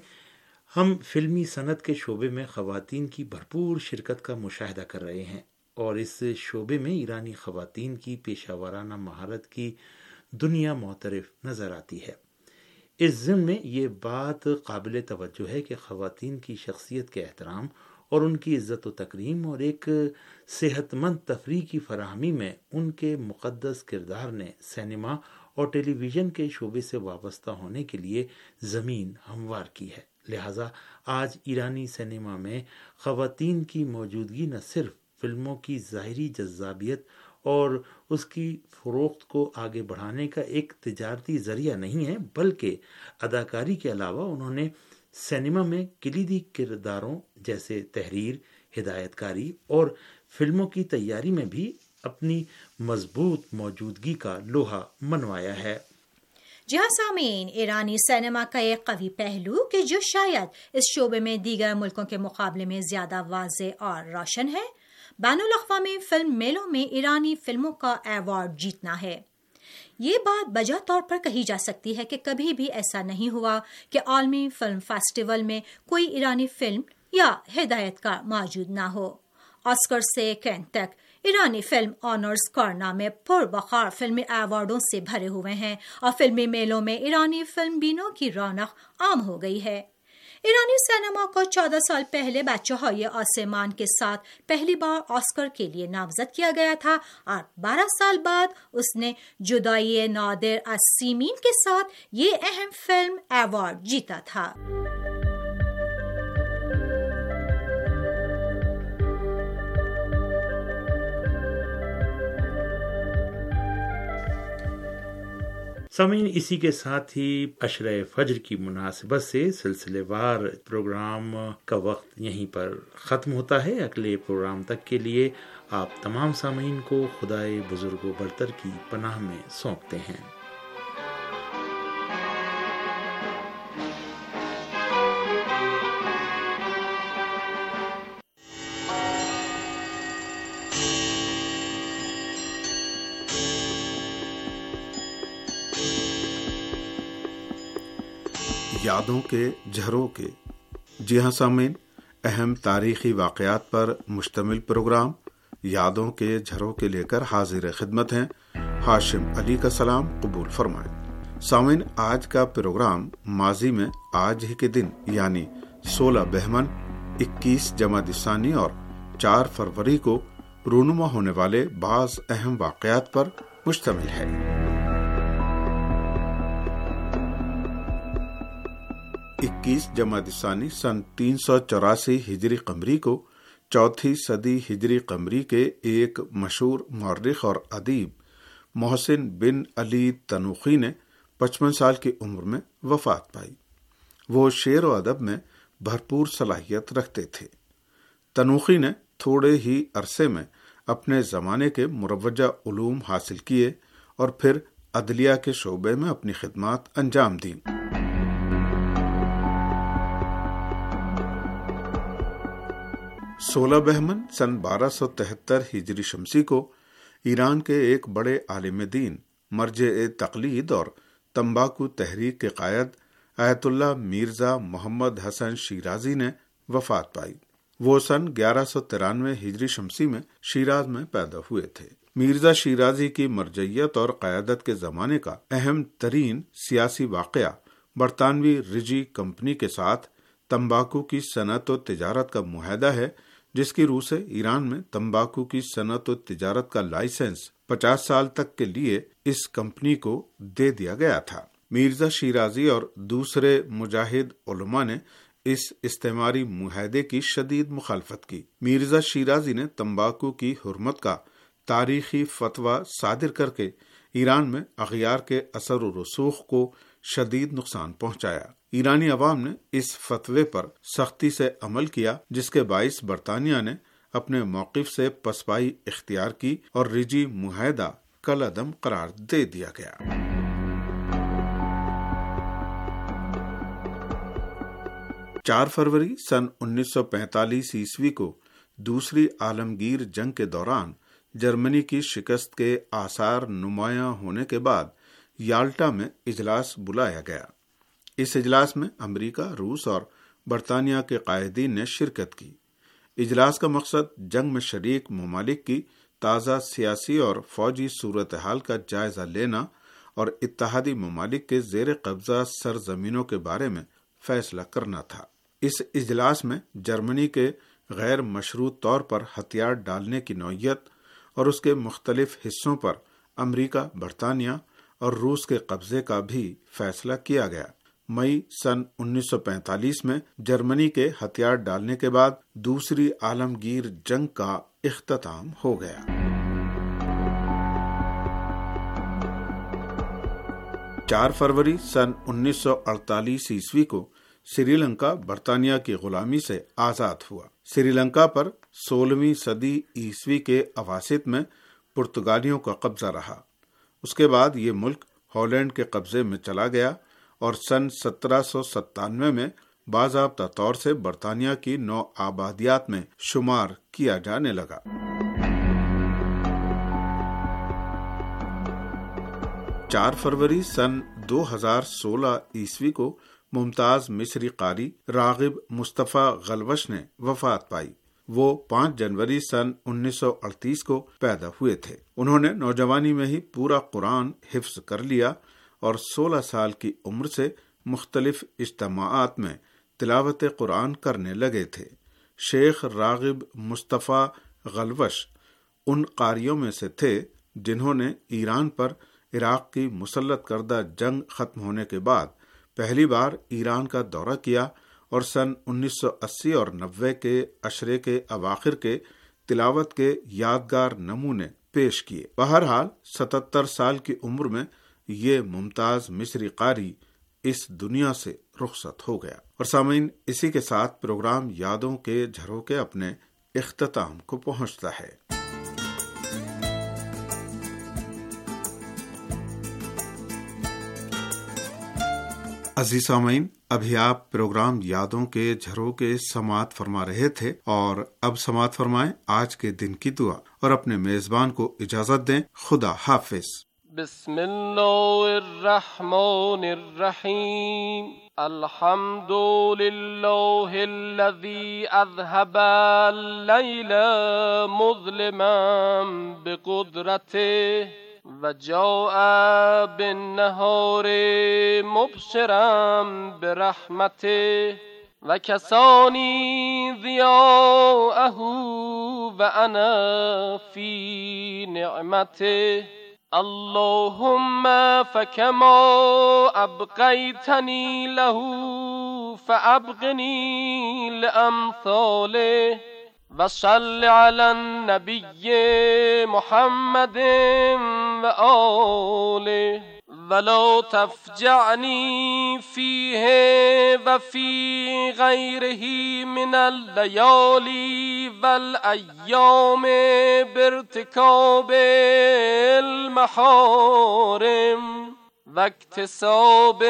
ہم فلمی صنعت کے شعبے میں خواتین کی بھرپور شرکت کا مشاہدہ کر رہے ہیں اور اس شعبے میں ایرانی خواتین کی پیشہ ورانہ مہارت کی دنیا معترف نظر آتی ہے۔ اس ضمن میں یہ بات قابل توجہ ہے کہ خواتین کی شخصیت کے احترام اور ان کی عزت و تکریم اور ایک صحت مند تفریح کی فراہمی میں ان کے مقدس کردار نے سینما اور ٹیلی ویژن کے شعبے سے وابستہ ہونے کے لیے زمین ہموار کی ہے۔ لہٰذا آج ایرانی سینما میں خواتین کی موجودگی نہ صرف فلموں کی ظاہری جذابیت اور اس کی فروخت کو آگے بڑھانے کا ایک تجارتی ذریعہ نہیں ہے، بلکہ اداکاری کے علاوہ انہوں نے سینما میں کلیدی کرداروں جیسے تحریر، ہدایت کاری اور فلموں کی تیاری میں بھی اپنی مضبوط موجودگی کا لوہا منوایا ہے۔ جی ہاں سامعین، ایرانی سینما کا ایک قوی پہلو کہ جو شاید اس شعبے میں دیگر ملکوں کے مقابلے میں زیادہ واضح اور روشن ہے، بین الاقوامی فلم میلوں میں ایرانی فلموں کا ایوارڈ جیتنا ہے۔ یہ بات بجا طور پر کہی جا سکتی ہے کہ کبھی بھی ایسا نہیں ہوا کہ عالمی فلم فیسٹیول میں کوئی ایرانی فلم یا ہدایت کار موجود نہ ہو۔ آسکر سے کین تک ایرانی فلم آنرز کارنر میں پربخار فلمی ایوارڈوں سے بھرے ہوئے ہیں اور فلمی میلوں میں ایرانی فلم بینوں کی رونق عام ہو گئی ہے۔ ایرانی سینما کو 14 سال پہلے بادشاہی آسمان کے ساتھ پہلی بار آسکر کے لیے نامزد کیا گیا تھا اور 12 سال بعد اس نے جدائی نادر از سیمین کے ساتھ یہ اہم فلم ایوارڈ جیتا تھا۔ سامعین، اسی کے ساتھ ہی عشرہ فجر کی مناسبت سے سلسلے وار پروگرام کا وقت یہیں پر ختم ہوتا ہے۔ اگلے پروگرام تک کے لیے آپ تمام سامعین کو خدائے بزرگ و برتر کی پناہ میں سونپتے ہیں۔ یادوں کے جھروکے۔ جی ہاں سامعین، اہم تاریخی واقعات پر مشتمل پروگرام یادوں کے جھروکے لے کر حاضر خدمت ہیں۔ ہاشم علی کا سلام قبول فرمائیں۔ سامعین، آج کا پروگرام ماضی میں آج ہی کے دن یعنی 16 بہمن 21 جمادی ثانی اور 4 فروری کو رونما ہونے والے بعض اہم واقعات پر مشتمل ہے۔ 21 جمادی ثانی سن 384 ہجری قمری کو چوتھی صدی ہجری قمری کے ایک مشہور مورخ اور ادیب محسن بن علی تنوخی نے 55 سال کی عمر میں وفات پائی۔ وہ شعر و ادب میں بھرپور صلاحیت رکھتے تھے۔ تنوخی نے تھوڑے ہی عرصے میں اپنے زمانے کے مروجہ علوم حاصل کیے اور پھر عدلیہ کے شعبے میں اپنی خدمات انجام دیں۔ سولہ بہمن سن 1273 ہجری شمسی کو ایران کے ایک بڑے عالم دین، مرجع تقلید اور تمباکو تحریک کے قائد آیت اللہ میرزا محمد حسن شیرازی نے وفات پائی۔ وہ سن 1193 ہجری شمسی میں شیراز میں پیدا ہوئے تھے۔ میرزا شیرازی کی مرجعیت اور قیادت کے زمانے کا اہم ترین سیاسی واقعہ برطانوی رجی کمپنی کے ساتھ تمباکو کی صنعت و تجارت کا معاہدہ ہے، جس کی روح سے ایران میں تمباکو کی صنعت و تجارت کا لائسنس 50 سال تک کے لیے اس کمپنی کو دے دیا گیا تھا۔ میرزا شیرازی اور دوسرے مجاہد علماء نے اس استعماری معاہدے کی شدید مخالفت کی۔ میرزا شیرازی نے تمباکو کی حرمت کا تاریخی فتویٰ صادر کر کے ایران میں اغیار کے اثر و رسوخ کو شدید نقصان پہنچایا۔ ایرانی عوام نے اس فتوے پر سختی سے عمل کیا، جس کے باعث برطانیہ نے اپنے موقف سے پسپائی اختیار کی اور رجی معاہدہ کالعدم قرار دے دیا گیا۔ 4 فروری سن 1945 عیسوی کو دوسری عالمگیر جنگ کے دوران جرمنی کی شکست کے آثار نمایاں ہونے کے بعد یالٹا میں اجلاس بلایا گیا۔ اس اجلاس میں امریکہ، روس اور برطانیہ کے قائدین نے شرکت کی۔ اجلاس کا مقصد جنگ میں شریک ممالک کی تازہ سیاسی اور فوجی صورتحال کا جائزہ لینا اور اتحادی ممالک کے زیر قبضہ سرزمینوں کے بارے میں فیصلہ کرنا تھا۔ اس اجلاس میں جرمنی کے غیر مشروط طور پر ہتھیار ڈالنے کی نوعیت اور اس کے مختلف حصوں پر امریکہ، برطانیہ اور روس کے قبضے کا بھی فیصلہ کیا گیا۔ مئی سن 1945 میں جرمنی کے ہتھیار ڈالنے کے بعد دوسری عالمگیر جنگ کا اختتام ہو گیا۔ چار فروری سن 1948 عیسوی کو سری لنکا برطانیہ کی غلامی سے آزاد ہوا۔ سری لنکا پر 16ویں صدی عیسوی کے اواسط میں پرتگالیوں کا قبضہ رہا۔ اس کے بعد یہ ملک ہالینڈ کے قبضے میں چلا گیا اور سن 1797 میں باضابطہ طور سے برطانیہ کی 9 آبادیات میں شمار کیا جانے لگا۔ چار فروری سن 2016 عیسوی کو ممتاز مصری قاری راغب مصطفیٰ غلوش نے وفات پائی۔ وہ 5 جنوری سن 1938 کو پیدا ہوئے تھے۔ انہوں نے نوجوانی میں ہی پورا قرآن حفظ کر لیا اور 16 سال کی عمر سے مختلف اجتماعات میں تلاوت قرآن کرنے لگے تھے۔ شیخ راغب مصطفیٰ غلوش ان قاریوں میں سے تھے جنہوں نے ایران پر عراق کی مسلط کردہ جنگ ختم ہونے کے بعد پہلی بار ایران کا دورہ کیا اور سن 1980 اور 90 کے عشرے کے اواخر کے تلاوت کے یادگار نمونے پیش کیے۔ بہرحال 77 سال کی عمر میں یہ ممتاز مصری قاری اس دنیا سے رخصت ہو گیا۔ اور سامعین، اسی کے ساتھ پروگرام یادوں کے جھروکے اپنے اختتام کو پہنچتا ہے۔ عزیز سامعین، ابھی آپ پروگرام یادوں کے جھروکے سماعت فرما رہے تھے، اور اب سماعت فرمائیں آج کے دن کی دعا اور اپنے میزبان کو اجازت دیں۔ خدا حافظ۔ بسم اللہ الرحمن الرحیم۔ الحمد للہ الذی اذهب اللیل مظلما بقدرته وجاء بالنهار مبصرا برحمته وكساني ضياءه وأنا في نعمته اللهم فكما أبقيتني له فأبقني لأمثاله وصل على النبي محمد وآله ولا تفجعني فيه وفي غيره من الليالي والأيام بارتكاب المحارم واكتساب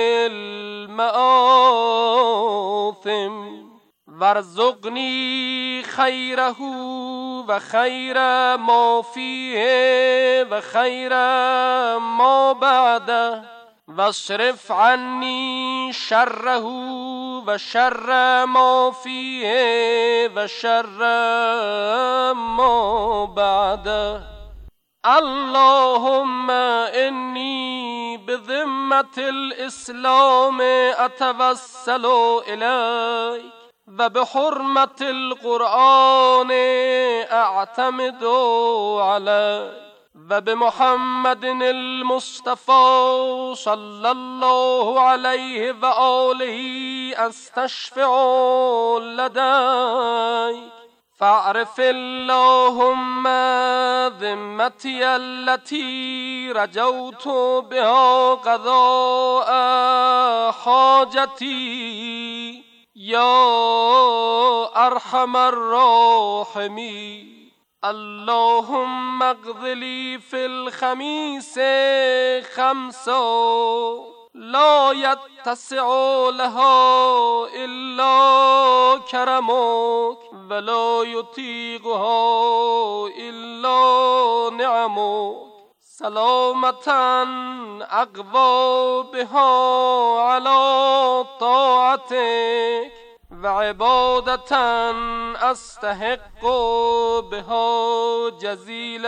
المآثم وارزقني خيره وخير ما فيه وخير ما بعده واصرف عني شره وشر ما فيه وشر ما بعده. اللهم إني بذمة الإسلام أتوسل إليك وبحرمة القرآن أعتمد عليك وبمحمد المصطفى صلى الله عليه وآله أستشفع لديك. فاعرف اللهم ذمتي التي رجوت بها قضاء حاجتي يا أرحم الراحمين. اللهم اقض لي في الخميس خمسا لا يتسع لها إلا كرمك ولا يطيقها إلا نعمك سلامة أقوى بها على طاعتك وعبادة أستحق بها جزيل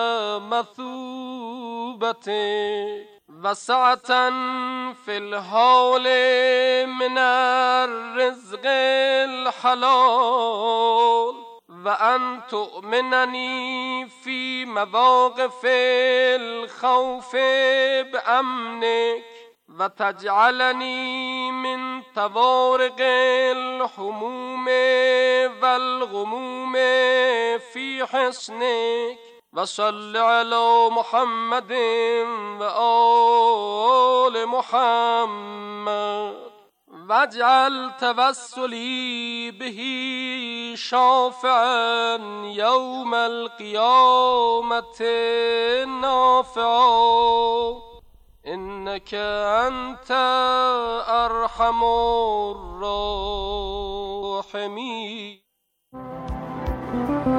مثوبتك وسعة في الحول من الرزق الحلال وأن تؤمنني في مواقف الخوف بأمنك وتجعلني من طوارق الحموم والغموم في حصنك. وصل على محمد وآل محمد واجعل توسلي به شافعا يوم القيامة نافعا إنك أنت أرحم الراحمين.